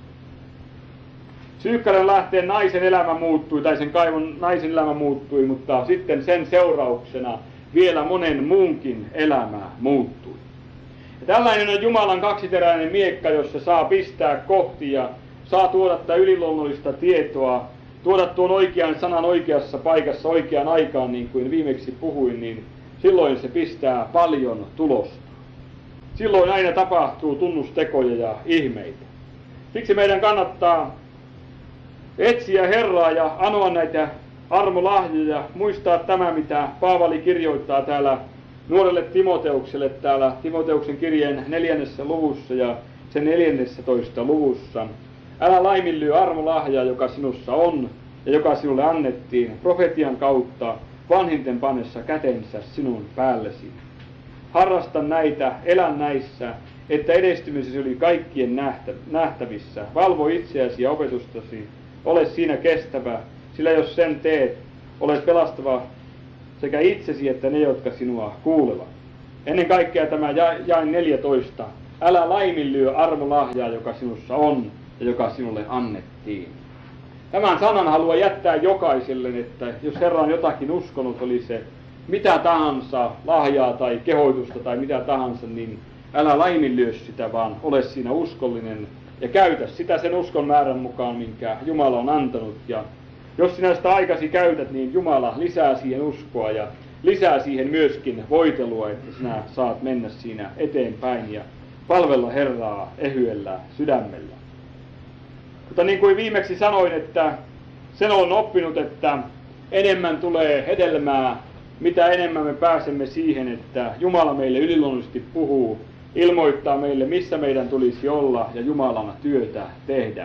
Syykkärän lähteen naisen elämä muuttui, tai sen kaivon naisen elämä muuttui, mutta sitten sen seurauksena vielä monen muunkin elämä muuttui. Ja tällainen on Jumalan kaksiteräinen miekka, jossa saa pistää kohti ja saa tuoda tätä yliluonnollista tietoa, tuoda tuon oikean sanan oikeassa paikassa oikeaan aikaan, niin kuin viimeksi puhuin, niin silloin se pistää paljon tulosta. Silloin aina tapahtuu tunnustekoja ja ihmeitä. Siksi meidän kannattaa etsiä Herraa ja anoa näitä armolahjoja, muistaa tämä, mitä Paavali kirjoittaa täällä nuorelle Timoteukselle täällä Timoteuksen kirjeen neljännessä luvussa ja sen neljännessätoista luvussa. Älä laiminlyö armolahjaa, joka sinussa on ja joka sinulle annettiin profetian kautta vanhinten pannessa kätensä sinun päällesi. Harrasta näitä, elä näissä, että edestymisesi oli kaikkien nähtävissä. Valvo itseäsi ja opetustasi, ole siinä kestävä, sillä jos sen teet, olet pelastava sekä itsesi että ne, jotka sinua kuulevat. Ennen kaikkea tämä jae neljätoista älä laiminlyö armolahjaa, joka sinussa on ja joka sinulle annettiin. Tämän sanan haluan jättää jokaiselle, että jos Herra on jotakin uskonut, oli se mitä tahansa, lahjaa tai kehoitusta tai mitä tahansa, niin älä laiminlyö sitä, vaan ole siinä uskollinen ja käytä sitä sen uskon määrän mukaan, minkä Jumala on antanut. Ja jos sinä sitä aikasi käytät, niin Jumala lisää siihen uskoa ja lisää siihen myöskin voitelua, että sinä saat mennä siinä eteenpäin ja palvella Herraa ehyellä sydämellä. Mutta niin kuin viimeksi sanoin, että sen olen oppinut, että enemmän tulee hedelmää, mitä enemmän me pääsemme siihen, että Jumala meille yliluonnollisesti puhuu, ilmoittaa meille, missä meidän tulisi olla ja Jumalana työtä tehdä.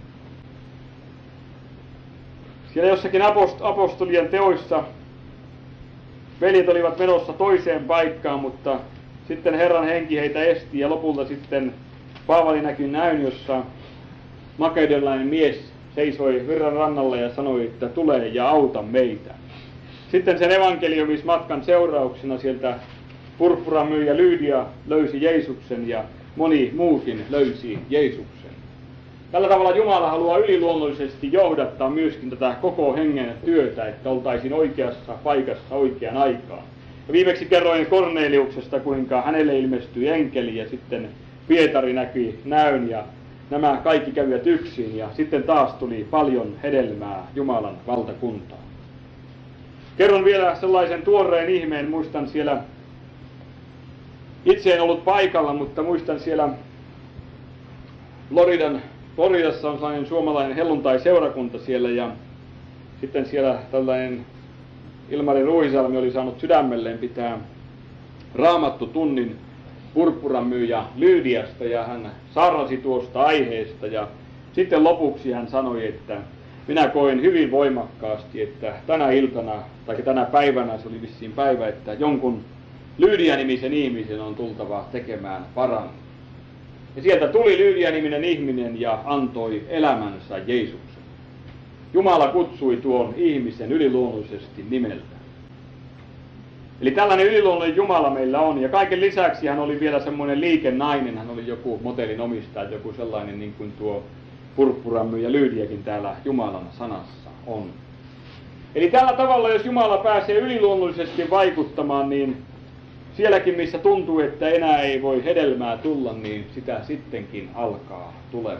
Siellä jossakin apostolien teoissa veljet olivat menossa toiseen paikkaan, mutta sitten Herran henki heitä esti ja lopulta sitten Paavali näkyi näyn, jossa makedonialainen mies seisoi virran rannalla ja sanoi, että tule ja auta meitä. Sitten sen evankeliumismatkan seurauksena sieltä purppuran myyjä Lydia löysi Jeesuksen ja moni muukin löysi Jeesuksen. Tällä tavalla Jumala haluaa yliluonnollisesti johdattaa myöskin tätä koko hengen työtä, että oltaisiin oikeassa paikassa oikeaan aikaan. Ja viimeksi kerroin Korneliuksesta, kuinka hänelle ilmestyi enkeli ja sitten Pietari näki näyn ja nämä kaikki kävivät yksin ja sitten taas tuli paljon hedelmää Jumalan valtakuntaan. Kerron vielä sellaisen tuoreen ihmeen, muistan siellä, itse en ollut paikalla, mutta muistan siellä Floridan, Floridassa on sellainen suomalainen helluntai-seurakunta siellä ja sitten siellä tällainen Ilmari Ruisalmi oli saanut sydämelleen pitää raamattutunnin purppuran myyjä Lydiasta ja hän saarnasi tuosta aiheesta ja sitten lopuksi hän sanoi, että minä koen hyvin voimakkaasti, että tänä iltana tai tänä päivänä, se oli vissiin päivä, että jonkun Lydia-nimisen ihmisen on tultava tekemään parannus. Ja sieltä tuli Lydia-niminen ihminen ja antoi elämänsä Jeesuksen. Jumala kutsui tuon ihmisen yliluonnollisesti nimeltä. Eli tällainen yliluonnollinen Jumala meillä on, ja kaiken lisäksi hän oli vielä semmoinen liikennainen, hän oli joku motelin omistaja, joku sellainen niin kuin tuo purppuran myyjä Lydiakin täällä Jumalan sanassa on. Eli tällä tavalla, jos Jumala pääsee yliluonnollisesti vaikuttamaan, niin sielläkin, missä tuntuu, että enää ei voi hedelmää tulla, niin sitä sittenkin alkaa tulemaan.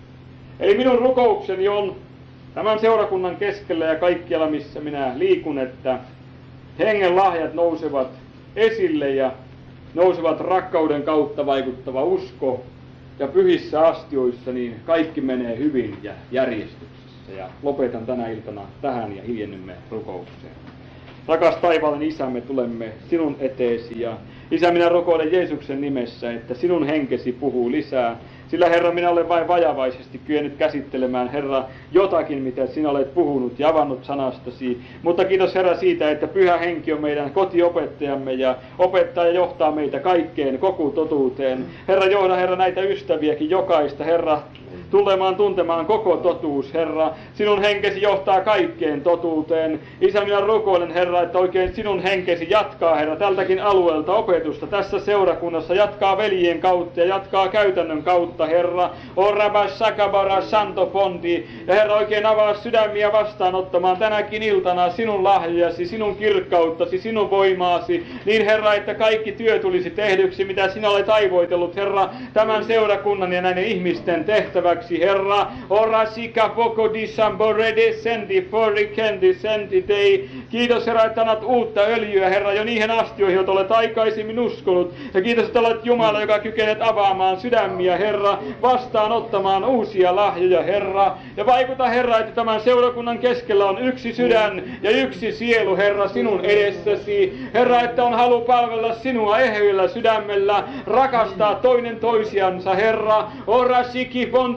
Eli minun rukoukseni on tämän seurakunnan keskellä ja kaikkialla, missä minä liikun, että hengen lahjat nousevat esille ja nousevat rakkauden kautta vaikuttava usko ja pyhissä astioissa, niin kaikki menee hyvin ja järjestyksessä. Ja lopetan tänä iltana tähän ja hiljennymme rukoukseen. Rakas taivaallinen Isä, me tulemme sinun eteesi ja Isä, minä rukoilen Jeesuksen nimessä, että sinun henkesi puhuu lisää. Sillä Herra, minä olen vain vajavaisesti kyennyt käsittelemään, Herra, jotakin, mitä sinä olet puhunut ja avannut sanastasi. Mutta kiitos Herra siitä, että Pyhä Henki on meidän kotiopettajamme ja opettaa ja johtaa meitä kaikkeen koko totuuteen. Herra, johda Herra näitä ystäviäkin jokaista, Herra, tulemaan tuntemaan koko totuus, Herra. Sinun henkesi johtaa kaikkeen totuuteen. Isä, minä rukoilen, Herra, että oikein sinun henkesi jatkaa, Herra, tältäkin alueelta opetusta tässä seurakunnassa, jatkaa veljien kautta ja jatkaa käytännön kautta, Herra. O rabas sakabara santo fondi. Ja Herra, oikein avaa sydämiä vastaanottamaan tänäkin iltana sinun lahjasi, sinun kirkkauttasi, sinun voimaasi. Niin, Herra, että kaikki työ tulisi tehdyksi, mitä sinä olet aivoitellut, Herra, tämän seurakunnan ja näiden ihmisten tehtäväksi. Herra, ora sika poko di sambore descendi forikendi senti dei. Kiitos, Herra, että annat uutta öljyä, Herra, jo niihin astioihin, joita olet aikaisemmin uskonut. Ja kiitos, että olet Jumala, joka kykenet avaamaan sydämiä, Herra, vastaanottamaan uusia lahjoja, Herra. Ja vaikuta, Herra, että tämän seurakunnan keskellä on yksi sydän ja yksi sielu, Herra, sinun edessäsi. Herra, että on halu palvella sinua ehyillä sydämellä, rakastaa toinen toisiansa, Herra. Ora siki fondi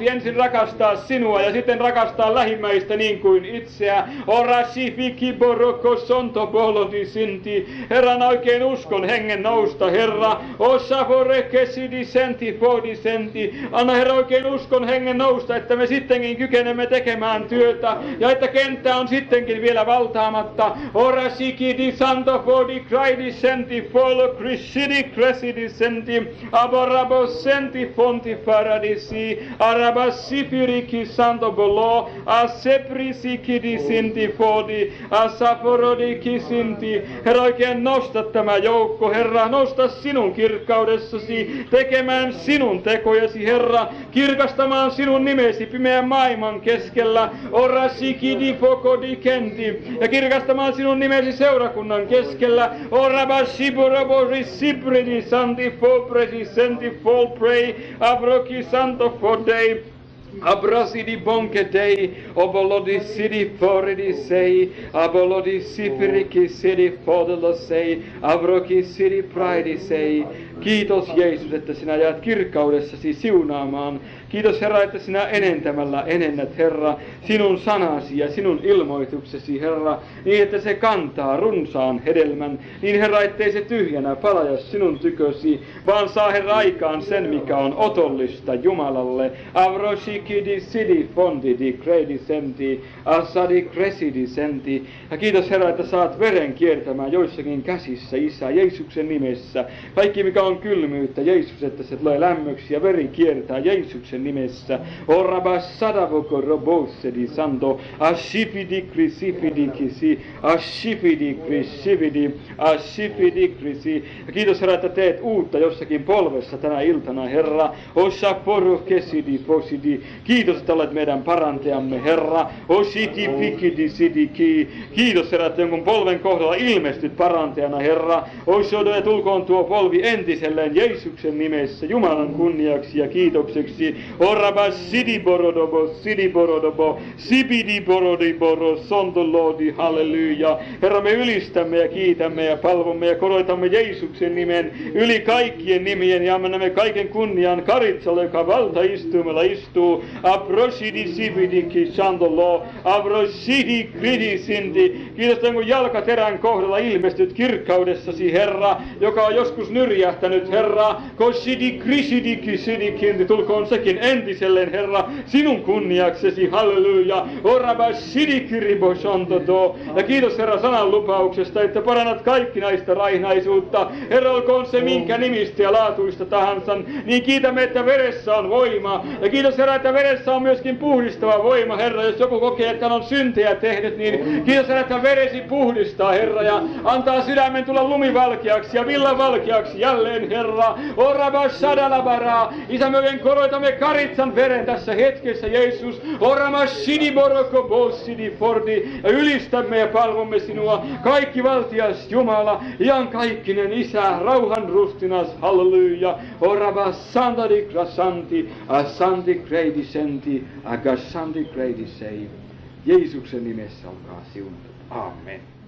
ensin rakastaa sinua ja sitten rakastaa lähimmäistä niin kuin itseä. Ora sifiki boroko sonto bolodi sinti. Herran oikein uskon hengen nousta, Herra. Ossa forekesidi senti fodi senti. Anna Herra oikein uskon hengen nousta, että me sittenkin kykenemme tekemään työtä ja että kenttä on sittenkin vielä valtaamatta. Ora sikidi santo fodi kraidi senti folo krisidi kresidi senti. Aborabos senti fonti paradisi. Arabas sipiriki santo bolo. Aseprisi kidi sinti fodi. Asaforodi kisinti. Herra oikein nosta tämä joukko, Herra, nosta sinun kirkkaudessasi, tekemään sinun tekojasi, Herra, kirkastamaan sinun nimesi pimeän maailman keskellä, ora sikidi fokodi kenti, ja kirkastamaan sinun nimesi seurakunnan keskellä, ora bashiborobori sibridi santi fopresi senti folprei, abroki santo fodei, Abrasidi bonke dei, obolodi sidi foridi sei, abolodi sipiriki sidi fodella sei, avroki sidi praidi sei. Kiitos Jeesus, että sinä jäät kirkkaudessasi siunaamaan. Kiitos Herra, että sinä enentämällä enennät, Herra, sinun sanasi ja sinun ilmoituksesi, Herra, niin että se kantaa runsaan hedelmän, niin Herra, ettei se tyhjänä palaja sinun tykösi, vaan saa Herra aikaan sen, mikä on otollista Jumalalle. Avroshikidi sidi fondidi kredi senti, asadi kresidi senti. Ja kiitos Herra, että saat veren kiertämään joissakin käsissä, Isä, Jeesuksen nimessä. Kaikki, mikä on kylmyyttä, Jeesus, että se tulee lämmöksi ja veri kiertää Jeesuksen nimessä. Orabas sadavoko robossedi santo, ashifidi krisifidi kisi, ashifidi krisifidi, ashifidi krisi. Ja kiitos Herra, että teet uutta jossakin polvessa tänä iltana, Herra. Osa poru kesidi fosidi. Kiitos, että olet meidän parantajamme, Herra. Ositi fikidi sidiki. Kiitos Herra, että jonkun polven kohdalla ilmestyt parantajana, Herra. Osodo, ja tulkoon tuo polvi entiselleen Jeesuksen nimessä, Jumalan kunniaksi ja kiitokseksi. Orabas sidiborodobo, sidiborodobo, sibidiborodiboro, sontolodi, halleluja. Herra, me ylistämme ja kiitämme ja palvomme ja koroitamme Jeesuksen nimen yli kaikkien nimien ja annamme kaiken kunnian Karitsalle, joka valtaistuimella istuu. Abrosidi sibidiki santolo, abrosidi kridisinti. Kiitos, että kun jalkaterän kohdalla ilmestyt kirkkaudessasi, Herra, joka on joskus nyrjähtänyt, Herra. Kosidi krisidiki sidikinti, tulkoon sekin entiselleen, Herra, sinun kunniaksesi, halleluja. Orabas sidikiribo santoto. Ja kiitos Herra sanan lupauksesta, että parannat kaikkinaista raihnaisuutta. Herra, olkoon se minkä nimistä ja laatuista tahansa, niin kiitämme, että veressä on voima. Ja kiitos Herra, että veressä on myöskin puhdistava voima, Herra. Jos joku kokee, että hän on syntejä tehnyt, niin kiitos Herra, että veresi puhdistaa, Herra, ja antaa sydämen tulla lumivalkeaksi ja villavalkeaksi jälleen, Herra. Orabas sadalabara. Isä, me oikein koroitamme Karitsan veren tässä hetkessä, Jeesus. Oramas sidiboroko bossidi fordi. Ja ylistämme ja palvomme sinua, kaikki valtias Jumala, iankaikkinen Isä, rauhan rustinas, halleluja. Orabas santadi grasanti, asanti kreidisenti, agasanti kreidisei. Jeesuksen nimessä olkaa siunatut. Amen.